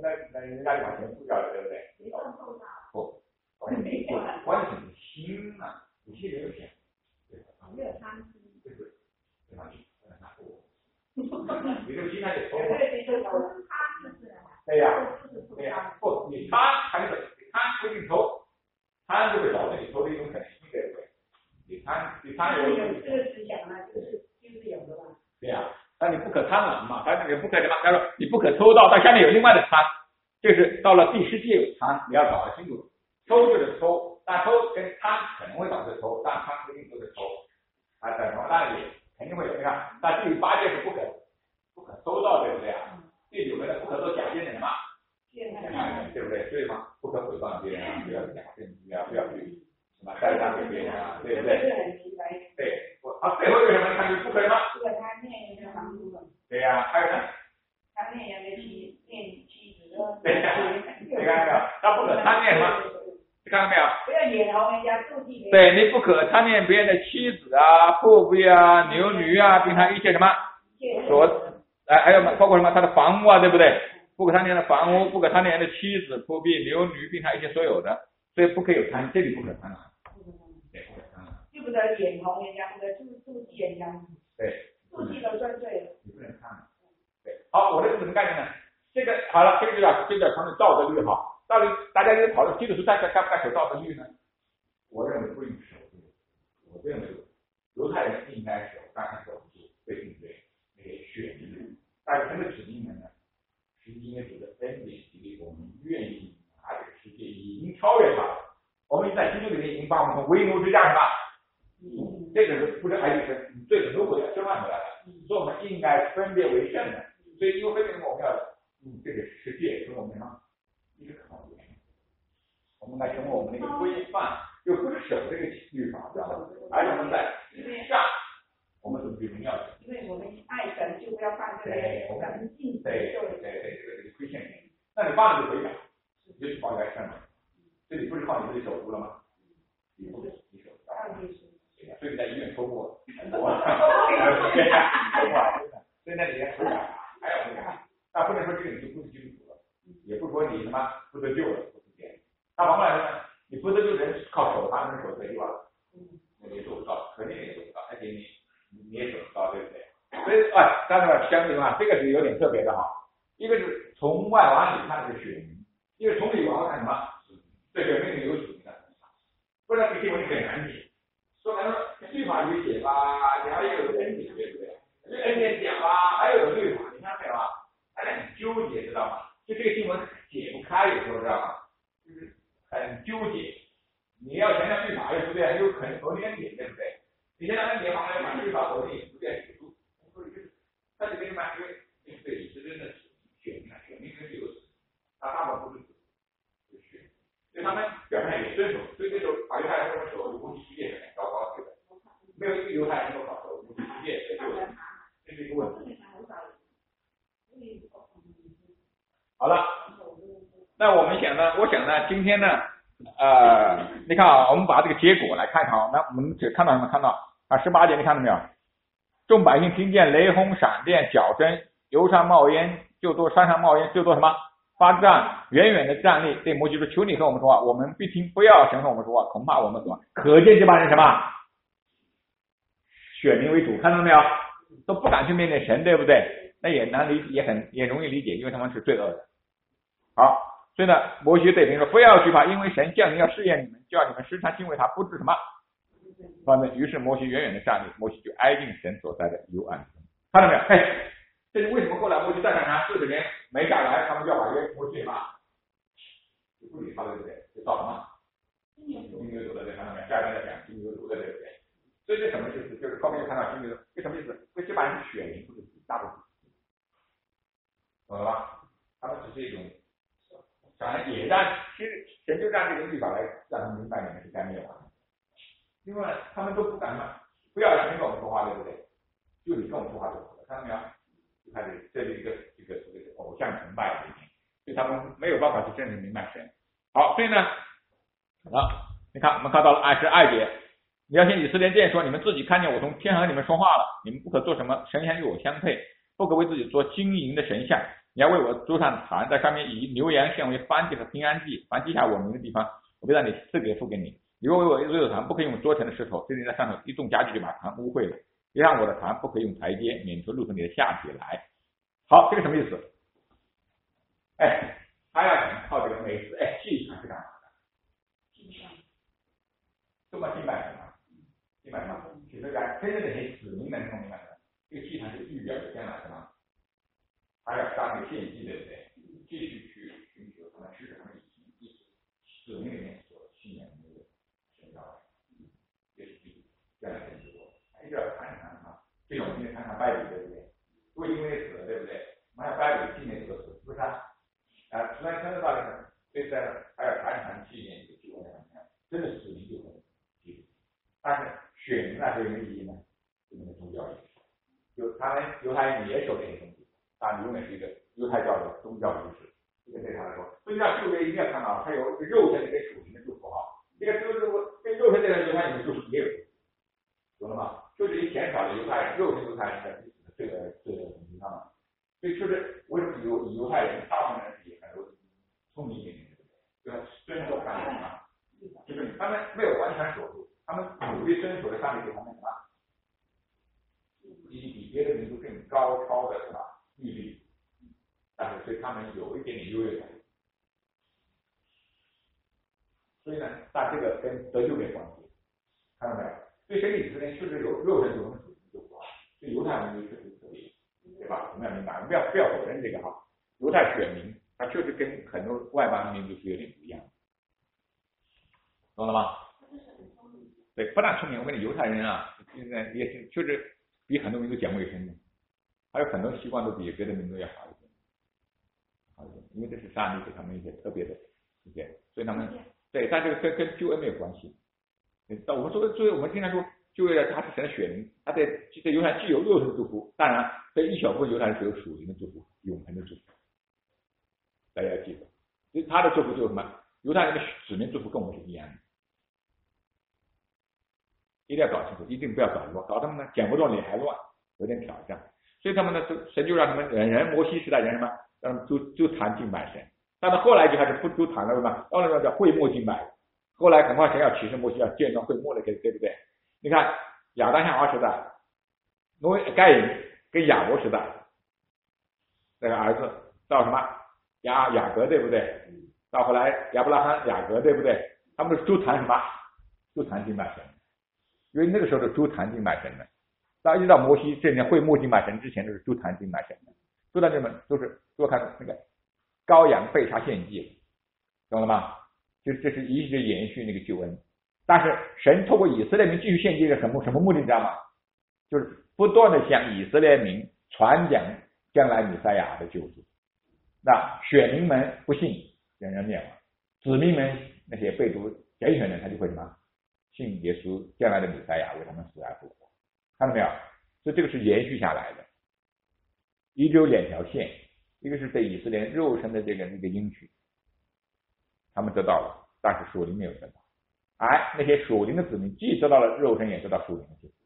那那人家就把钱付掉了，对不对？ 没算够大。 不，关键是关键是你心啊，你心里有想，对吧？ 没有贪心。 对不对？对吧？你不能拿我，你这个心态就抽了。 对对对，不是贪就是。 对呀，对呀，不，你贪还是你贪不一定抽，贪就会导致你抽的一种可能性，对不对？你贪，你贪有有这个思想啊，就是就是有的吧。 对呀、啊，但你不可贪婪嘛，但是你不可什么？他说你不可抽到，但下面有另外的贪，就是到了第十界有贪，你要搞得清楚，抽就是抽，但抽跟贪可能会导致抽，但贪不一定都是抽，啊，等什么？但也肯定会有，你看，但第八界是不可不可抽到，对不对啊？第九个呢，不可做假见证嘛，对不对？对吗？不可诽谤别人啊，不要假证，不要不要去什么栽赃给别人啊，对不对？对，我啊，最后一个什么？看你不可什么？ 不可贪恋一个房子。 对呀、啊，还有呢？ 贪恋人的妻恋妻子的。 对呀、啊，你看到没有？他不可贪恋什么？你看到没有？ 不要眼红人家妒忌。 对，你不可贪恋别人的妻子啊、仆婢啊、牛驴啊，并他一切什么所。哎，还有包括什么？他的房屋啊，对不对？不可贪恋的房屋，不可贪恋人的妻子、仆婢、牛驴，并他一切所有的，所以不可有贪，这里不可贪婪。对，不可贪婪。 就不得眼红人家，不得妒妒忌人家。 对， 妒忌都算罪了。 你不能贪婪。对，好，我这是什么概念呢？这个好了，这个就叫这叫谈论道德律哈。到底大家就讨论基督徒该该不该守道德律呢？我认为不应守这个，我认为犹太人应该守，当然守不住，被定罪。那个血律，但是神的旨意呢，是因为主的恩典激励我们愿意拿这个世界已经超越它了。我们在基督里面已经把我们从为奴之家什么，嗯，这个是不是还有是罪的奴仆要交换回来了？所以我们应该分别为圣的。所以因为为什么我们要嗯这个世界成为我们什么一个考验？我们来成为我们那个规范，就不是守这个律法，知道吗？而且我们在上。我们怎么去荣耀神？ 因为我们爱神，就不要犯这个神性对对对对，这个亏欠你。那你犯了就悔改，你就去报该上了。这里不是靠你自己守住了吗？你不是你守住了。对呀，所以在医院抽过很多，对呀，抽过，所以那里面悔改还要悔改，但不能说这个你就不是基督徒了，也不说你什么不得救了，不是这样。那反过来说呢，你不得救人靠守他们守得救了，那你做不到，肯定也做不到，而且你。你也走不到，对不对？所以，哎，当然相对啊，这个是有点特别的哈。一个是从外往里看这个血名，一个从里往看什么？这个命令有属的，不然这个经文很难解。说白了，律法里写吧，你还有恩典，对不对？这恩典讲吧，还有律法，你看到没有啊？大家很纠结，知道吗？就这个经文解不开，有时候知道吗？就是很纠结。你要强调律法，对不对？有很多恩典，对不对？你现在按联行来把律法否定，不见写出，他就跟你买，因为对你是真的选民啊，选民是有死，他大部分不是死，是选，所以他们表面上也遵守，所以这种法律派这么守无极世界是很糟糕的，对不对？没有一个犹太人都搞守无极世界，这就这是一个问题。好了，那我们想呢，我想呢，今天呢，呃，你看啊，我们把这个结果来看看啊，那我们只看到什么？看到。啊，十八节你看到没有？众百姓听见雷轰、闪电、脚声，油上冒烟，就多山上冒烟，就多什么？发战，远远的站立，对摩西说：“求你和我们说话，我们必听，不要神和我们说话，恐怕我们死。”可见这帮人什么？选民为主，看到没有？都不敢去面对神，对不对？那也难理，也很也容易理解，因为他们是罪恶的。好，所以呢，摩西对别人说：“不要惧怕，因为神降临要试验你们，叫你们时常敬畏他，不知什么。”方面，于是摩西远远的站立，摩西就挨近神所在的幽暗中。看到没有？哎，这是为什么后来摩西站上他四十年没下来，他们就要把约摩西嘛，就不理他了，对不对？就造什么？金牛犊的，对，看到没有？下面在讲金牛犊的，对不对？所以这什么意思？就是后面又看到金牛犊，这什么意思？这基本上是选民，不是大部分，懂了吧？他们只是一种，当然也让其实神就让这个律法来让他们明白你们是该灭亡的。因为他们都不敢嘛，不要神跟我们说话，对不对？就你跟我们说话就好了，看到没有？就开始这是一个这个这个偶像崇拜里面，所以他们没有办法去真正明白神。好，所以呢，好，你看我们看到了二十二节，你要向以色列这样说：你们自己看见我从天和你们说话了，你们不可做什么神像与我相配，不可为自己做金银的神像， 你要为我筑上坛，在上面以牛羊献为燔祭和平安祭，凡记下我名的地方，我必让你赐给付给你。你若为我筑坛，不可以用做成的石头，这里在上头一动家具就把坛污秽了。别让我的坛不可以用台阶，免得露出你的下体来。好，这个什么意思？哎，他要靠这个美食，哎，祭坛是干嘛的？这么敬拜什么？敬拜什么？其实讲真正的些子民们弄明白的，这个祭坛是预表着将来什么？他要杀那个献祭，对不对？继续去寻求他们是他们以前子民里面所信仰的那个神道，也是将来很多。还要谈一谈啊，这种今天谈谈拜礼，对不对？如果因为死了，对不对？我们要拜礼纪念这个死，是不是啊？啊，虽然看得到这个，所以在还要谈一谈纪念这个纪念上面，真的死民就很记住。但是选民啊，有什么意义呢？这个宗教意识，就他们犹太人也守这些东西，但永远是一个犹太教的宗教仪式，这个对他来说，所以要旧约一定要看到，它有肉身跟属灵的祝福哈。这个就是跟肉身这个犹太人的祝福也有，懂了吗？就是以减少了犹太人肉身犹太人的这个这个你看吗？所以就是为什么犹犹太人大部分人比很多聪明一点，对吧？遵守上帝啊，就是他们没有完全守住，他们努力遵守了上帝给他们什么，比比别的民族更高超的是吧？毅力，但是对他们有一点点优越感。所以呢，但这个跟得救没关系，看到没有？对神的以色列确实有肉身有属灵的祝福啊，对犹太民族确实可以。对吧？我们要明白，不要不要否认这个哈。犹太选民，他确实跟很多外邦民族是有点不一样，懂了吗？对，不但聪明，我们的犹太人啊，现在也是确实比很多民族讲卫生的，还有很多习惯都比别的民族要好一点，好一点，因为这是上帝给他们一些特别的一些，所以他们对，但这个跟跟救恩没有关系。我们说，所以我们经常说。就为了他是神的选民，他对对犹太既有肉身的祝福，当然对一小部分犹太人是有属灵的祝福，永恒的祝福。大家要记得，所以他的祝福就是什么？犹太人的子民祝福跟我们是一样的，一定要搞清楚，一定不要搞乱，搞他们呢讲不动脸还乱，有点挑战。所以他们呢，神就让他们人人摩西时代人什么，让他们就就谈敬拜神，但是后来就开始不都谈了什么？到了叫会幕敬拜，后来很快神要启示摩西要建造会幕了，对不对？你看亚当夏娃时代，挪该隐跟亚伯时代，那个儿子到什么雅雅各，对不对？到后来亚伯拉罕、雅各，对不对？他们都谈什么？都谈敬拜神，因为那个时候的都谈敬拜神的。到一直到摩西这年会幕敬拜神之前，都是都谈敬拜神的。都在这们都是都看那个羔羊被杀献祭，懂了吗？就这是一直延续那个救恩。但是神透过以色列民继续献祭的什么什么目的，你知道吗？就是不断的向以色列民传讲将来弥赛亚的救主。那选民们不信，人人灭亡；子民们那些被掳拣选的，他就会什么信耶稣将来的弥赛亚为他们死而复活。看到没有？所以这个是延续下来的，一直有两条线，一个是对以色列肉身的这个那个应许，他们得到了，但是属灵没有得到。哎，那些属灵的子民既得到了肉身，也得到属灵的祝福，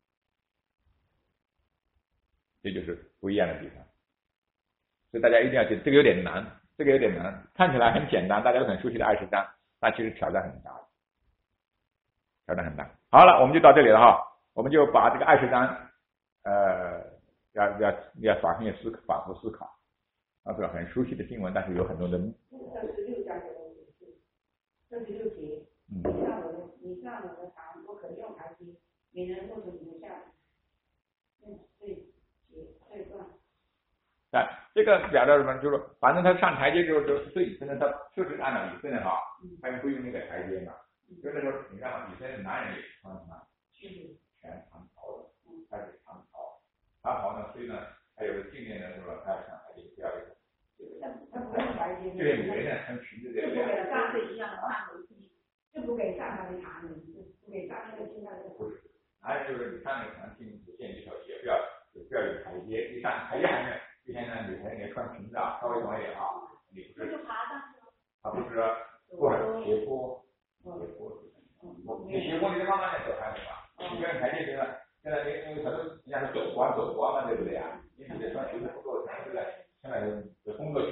这就是不一样的地方。所以大家一定要记得，这个有点难，这个有点难，看起来很简单，大家都很熟悉的二十章，但其实挑战很大，挑战很大。好了，我们就到这里了哈，我们就把这个二十章，呃，要要要反复思考，反复思考，啊，这个很熟悉的经文，但是有很多的。 二十六章的二十六节。 嗯， 你上我的，你上我的堂，我可用台阶，免人落入你的下体。嗯，对，这段。 啊，这个表达什么？就是说，反正他上台阶之后，就是对以色列，他确实按照以色列哈，他们不用那个台阶嘛。就那时候，你看以色列男人也穿什么？全长袍的，开始长袍。长袍呢，所以呢，还有个纪念的是吧？他要上台阶，不要这个。 他不用台阶。 这些女人呢，穿裙子这个。 就给上是一样的范围。就不给上他的堂，不给上那个进来的。 不是，还有就是你上那个堂进献这条鞋，不要不要有台阶，一上台阶上面，之前呢女孩也穿裙子啊，稍微短一点啊，你不是。就爬上去了。他不是或者斜坡，斜坡。你斜坡你得慢慢的走上去嘛，你不要台阶现在现在因为很多人家是走光走光嘛，对不对啊？你得穿裙子不够长，对不对？现在有工作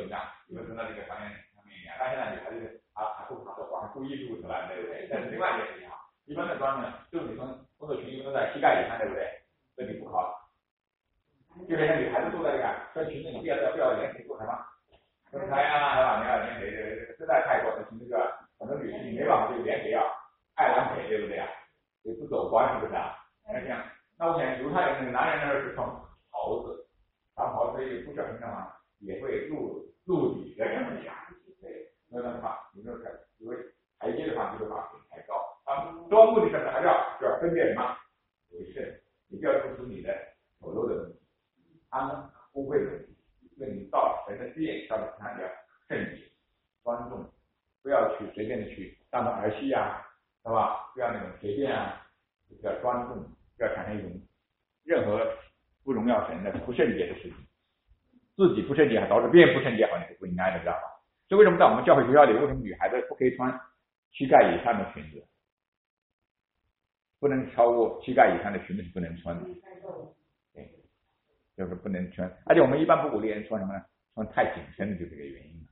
裤衣裤是吧？对不对？但是另外一件事情啊，一般的装呢，这种女生工作裙一般都在膝盖以上，对不对？这你不考。就那些女孩子都在这个穿裙子，你不要不要连腿做什么？分开啊，是吧？你要连腿，这个实在太过的裙子个，很多女性没办法就连腿要爱两腿，对不对啊？也不走光，是不是啊？那这样，那我想犹太人那个男人呢是穿袍子，长袍所以不小心的话也会露露底的这么讲，对，那的话，你说看，因为台阶的话就会把腿抬高，啊，主要目的是什么？还是要就要分辨什么为圣，你不要突出你的丑陋的问题，脏污秽的问题，因为你到神的殿上面看要圣洁、庄重，不要去随便的去当成儿戏啊，是吧？不要那种随便啊，要庄重，不要产生一种任何不荣耀神的不圣洁的事情，自己不圣洁还导致别人不圣洁，好像是不应该的，知道吧？所以为什么在我们教会学校里，为什么女孩子不可以穿膝盖以上的裙子？不能超过膝盖以上的裙子是不能穿的，对，就是不能穿。而且我们一般不鼓励人穿什么呢？穿太紧身的，就这个原因了。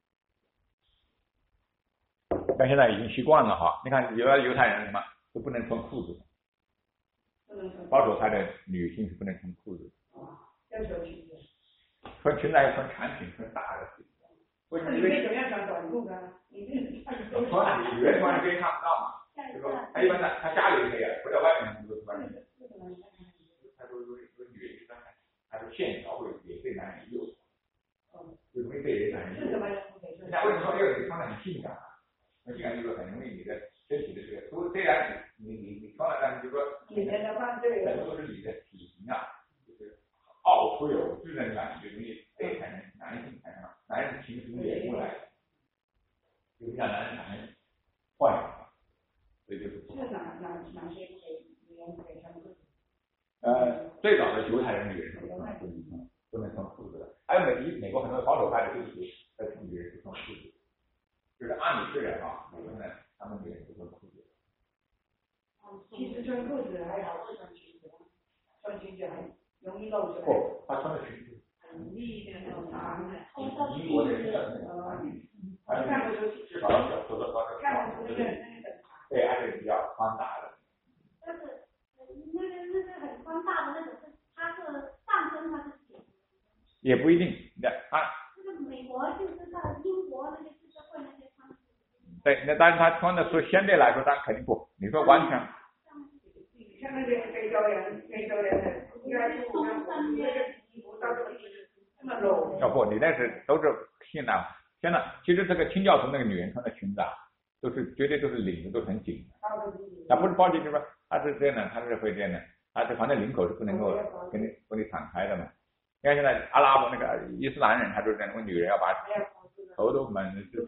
但现在已经习惯了哈，你看有的犹太人什么都不能穿裤子，保守派的女性是不能穿裤子， 要穿裙子， 穿裙子还要穿长裙，穿大的裙子。为什么？ 你为什么要穿短裤呢？你这我穿你原穿别人看不到嘛。就说他一般的，他家里可以，回到外面他们都穿。他说说说女人一般，他说线条会也被男人诱惑，就容易被人男人诱惑。人家为什么说这个你穿的很性感啊？很性感就是很容易你的身体的这个，虽虽然你你你穿了，但是就说以前的话对， 很多都是你的体型啊，就是傲出有致的感觉，容易被产生男性产生男人情绪也过来，就让男人产生幻想。这就是不好。 是哪哪哪些女人可以穿裤子？ 呃，最早的犹太人女人是不穿裤子，不能穿裤子的。还有美美国很多保守派的就是在穿女人是穿裤子，就是阿米斯人啊，美国人他们女人不穿裤子。 其实穿裤子还好，不穿裙子，穿裙子还容易露出来。 不，他穿的裙子。 很密的那种长的。 英国的人叫那个长裙，看不出去，至少小头的高的。 看不出去。 对，而且比较宽大的。 但是那个那个很宽大的那种是，它是上身它是紧。 也不一定，那啊。 那个美国就是在英国那些就是会那些穿。 对，那但是他穿的说相对来说，但肯定不，你说完全。 像那些非洲人，非洲人的应该是我们那个衣服到底这么露。 要不，你那是都是现在现在，其实这个清教徒那个女人穿的裙子啊。都是绝对都是领子都很紧的，它不是包紧，就是说它是这样的，它是会这样的，它是反正领口是不能够给你给你敞开的嘛。你看现在阿拉伯那个伊斯兰人，他就是那个女人要把头都蒙住。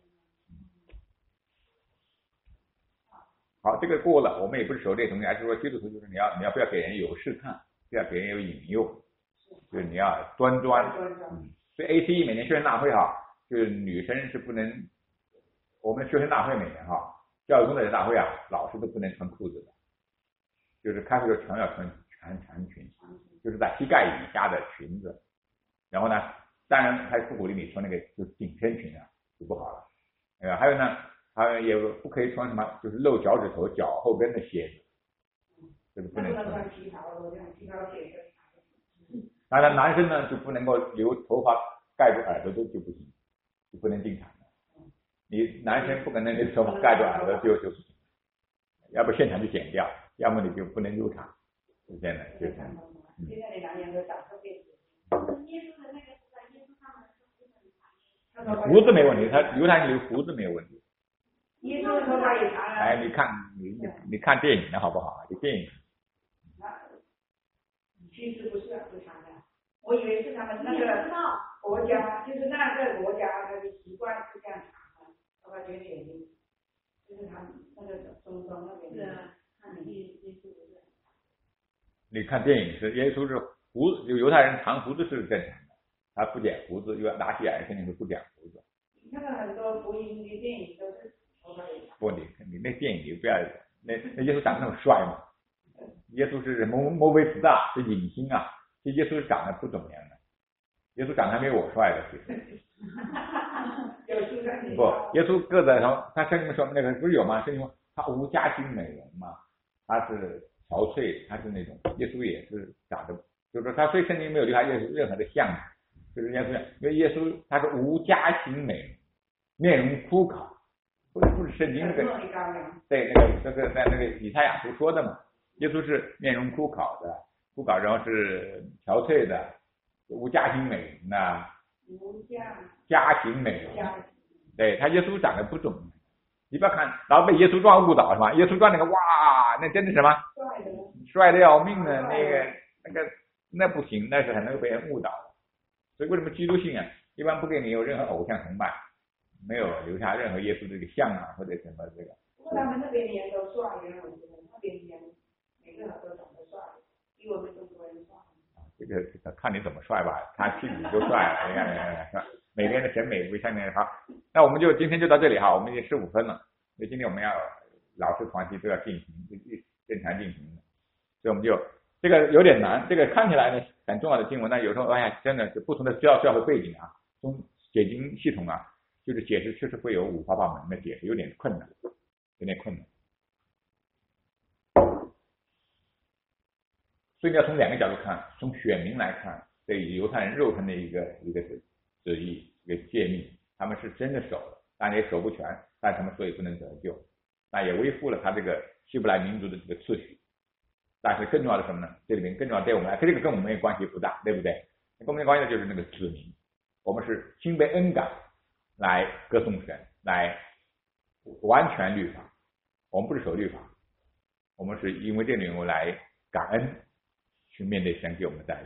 好，这个过了，我们也不是说这东西，而是说基督徒就是你要你要不要给人有试探，不要给人有引诱，就是你要端端。嗯，所以 A C E 每年学生大会哈，就是女生是不能。我们学生大会每年哈，教育工作者大会啊，老师都不能穿裤子的，就是开会的时候全要穿全长裙，就是在膝盖以下的裙子。然后呢，当然还不鼓励你穿那个就是紧身裙啊，就不好了。呃，还有呢，还也不可以穿什么就是露脚趾头、脚后跟的鞋子，这个不能穿。 旗袍，这样旗袍鞋跟。 当然，男生呢就不能够留头发盖住耳朵都就不行，就不能进场。你男生不可能你头发盖住耳朵就就不行，要不现场就剪掉，要么你就不能入场，是这样的，就是。 现在的男人都长特别直。 耶稣的那个时代，耶稣他们是不是很长？ 胡子没问题，他犹太人留胡子没有问题。 耶稣的头发也长啊。 哎，你看你你你看电影的好不好？就电影。 其实不是不长的，我以为是他们那个国家，就是那个国家他的习惯是这样长。我感觉眼睛，就是他那个中东那边。是啊，看你耶稣的。 你看电影是耶稣是胡子，就犹太人长胡子是正常的，他不剪胡子，又拿起来肯定是不剪胡子。 你看到很多福音的电影都是头发也长。 不，你你那电影你不要，那那耶稣长得那么帅嘛？耶稣是摩摩菲斯大，是影星啊，这耶稣长得不怎么样的，耶稣长得还没我帅的，其实。 有书上你。 不，耶稣个子然他圣经里面说那个不是有吗？圣经说他无家境美容嘛，他是憔悴，他是那种耶稣也是长得，就是说他所以圣经没有留下耶稣任何的像，就是耶稣，因为耶稣他是无家境美容，面容枯槁，不是不是圣经那个，对那个那个在那个以赛亚书说的嘛，耶稣是面容枯槁的，枯槁然后是憔悴的，无家境美容的。家庭美容，对他耶稣长得不肿，你不要看，然后被耶稣传误导是吧？耶稣传那个哇，那真的什么帅的要命的那个那个那不行，那是很容易被人误导的。所以为什么基督信啊，一般不给你有任何偶像崇拜，没有留下任何耶稣这个像啊或者什么这个。 不过他们那边的人都帅，因为我觉得那边的人每个人都长得帅，比我们中国人帅。 这个看你怎么帅吧，他气质就帅了，你看，每个人的审美不相同。好，那我们就今天就到这里哈，我们已经十五分了，所以今天我们要老师团体都要进行，正常进行的，所以我们就这个有点难，这个看起来呢很重要的经文，但有时候哎呀，真的是不同的教教会背景啊，从解经系统啊，就是解释确实会有五花八门的解释，有点困难，有点困难。所以你要从两个角度看，从选民来看，对犹太人肉身的一个一个旨意，一个诫命，他们是真的守了，但也守不全，但他们所以不能得救，那也维护了他这个希伯来民族的这个次序。但是更重要的什么呢？这里面更重要对我们来，这个跟我们关系不大，对不对？跟我们关系的就是那个子民，我们是心被恩感来歌颂神，来完全律法，我们不是守律法，我们是因为这个缘故来感恩。去面对神给我们的带领。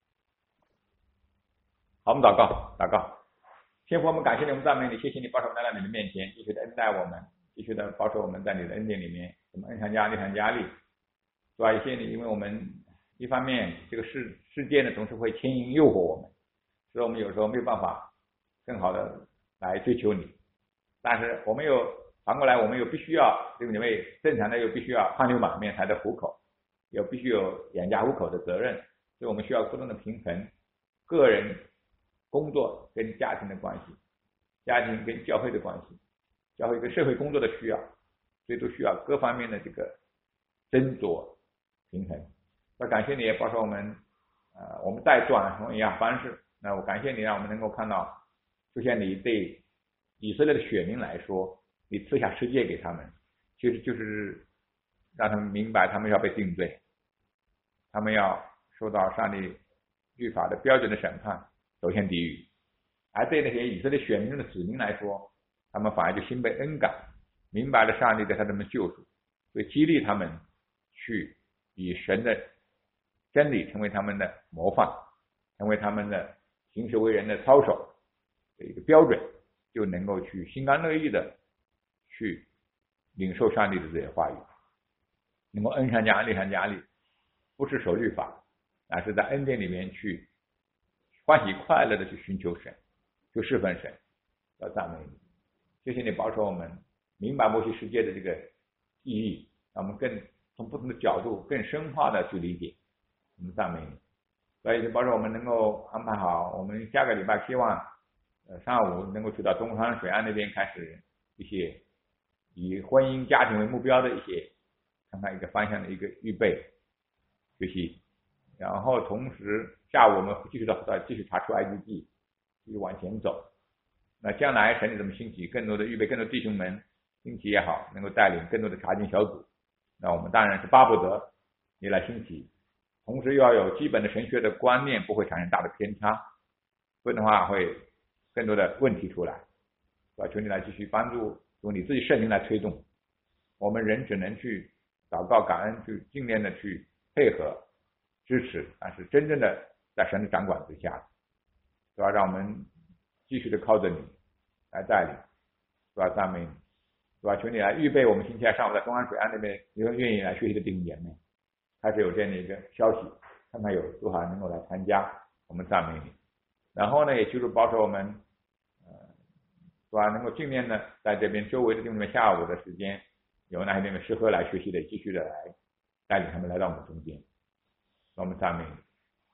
好，我们祷告，祷告。天父，我们感谢你，我们赞美你，谢谢你保守我们来到你的面前，继续的恩待我们，继续的保守我们在你的恩典里面，我们恩上加力上加力。主啊，谢谢你，因为我们一方面这个世世界呢总是会牵引诱惑我们，所以我们有时候没有办法更好的来追求你，但是我们又反过来，我们又必须要，因为正常的又必须要汗流满面才得糊口。有必须有养家糊口的责任，所以我们需要不断的平衡个人工作跟家庭的关系，家庭跟教会的关系，教会跟社会工作的需要，所以都需要各方面的这个斟酌平衡。那感谢你也保守我们，呃，我们再转同样方式，那我感谢你让我们能够看到，就像你对以色列的选民来说，你赐下世界给他们，其实就是让他们明白他们要被定罪，他们要受到上帝律法的标准的审判，走向地狱。而对那些以色列选民的子民来说，他们反而就心被恩感，明白了上帝对他们的救赎，所以激励他们去以神的真理成为他们的模范，成为他们的行事为人的操守的一个标准，就能够去心甘乐意的去领受上帝的这些话语，能够恩上加恩，利上加力，不是守律法，而是在恩典里面去欢喜快乐的去寻求神，去侍奉神，要赞美你。谢谢你保守我们明白摩西世界的这个意义，让我们更从不同的角度更深化的去理解，我们赞美你。所以就保守我们能够安排好，我们下个礼拜希望呃上午能够去到东山水岸那边开始一些以婚姻家庭为目标的一些看看一个方向的一个预备学习，然后同时下午我们继续到继续查出埃及记，继续往前走。那将来神怎么兴起更多的预备更多弟兄们兴起也好，能够带领更多的查经小组，那我们当然是巴不得你来兴起，同时又要有基本的神学的观念，不会产生大的偏差，不然的话会更多的问题出来，是吧？求你来继续帮助，用你自己圣灵来推动，我们人只能去祷告感恩，去尽量的去配合支持，但是真正的在神的掌管之下，是吧？让我们继续的靠着你来带领，是吧？赞美你，是吧？求你来预备我们星期二上午在东安水岸那边有愿意来学习的弟兄姐妹，开始有这样的一个消息，看看有多少人能够来参加，我们赞美你。然后呢，也就是保守我们，呃，是吧？能够尽量的在这边周围的弟兄们下午的时间，有哪些地方适合来学习的，继续的来带领他们来到我们中间，我们赞美你。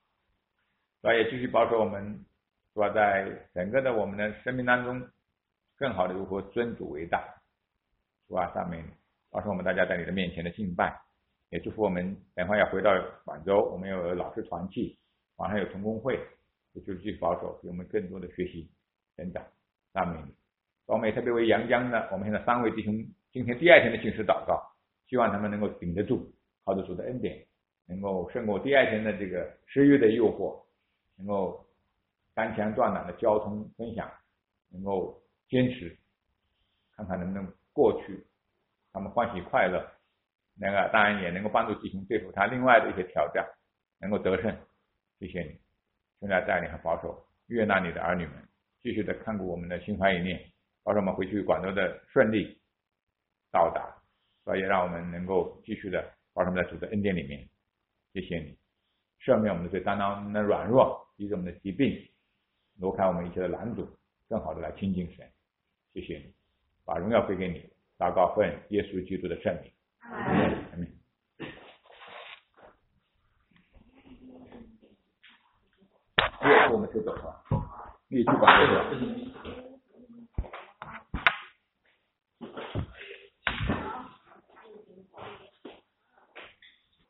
所以也继续保守我们，是吧？在整个的我们的生命当中， 更好的如何尊主为大。主啊，赞美你，保守我们大家在你的面前的敬拜，也祝福我们等会要回到广州，我们有老师团契，晚上有同工会，也就是去保守，给我们更多的学习等等。赞美你。我们也特别为阳江的我们现在三位弟兄今天第二天的信实祷告，希望他们能够顶得住，靠着主的恩典，能够胜过第二天的这个十月的诱惑，能够单枪断缆的交通分享，能够坚持，看看能不能过去，他们欢喜快乐，那个当然也能够帮助弟兄对付他另外的一些挑战，能够得胜。谢谢你，现在带领和保守悦纳你的儿女们，继续的看顾我们的心怀意念，保守我们回去广州的顺利到达，所以让我们能够继续的保守我们在主的恩典里面。谢谢你，赦免我们的罪，担当我们的软弱，医治我们的疾病，挪开我们一切的拦阻，更好的来亲近神。谢谢你，把荣耀归给你，祷告奉耶稣基督的圣名。阿门。我们就走了，你去广州。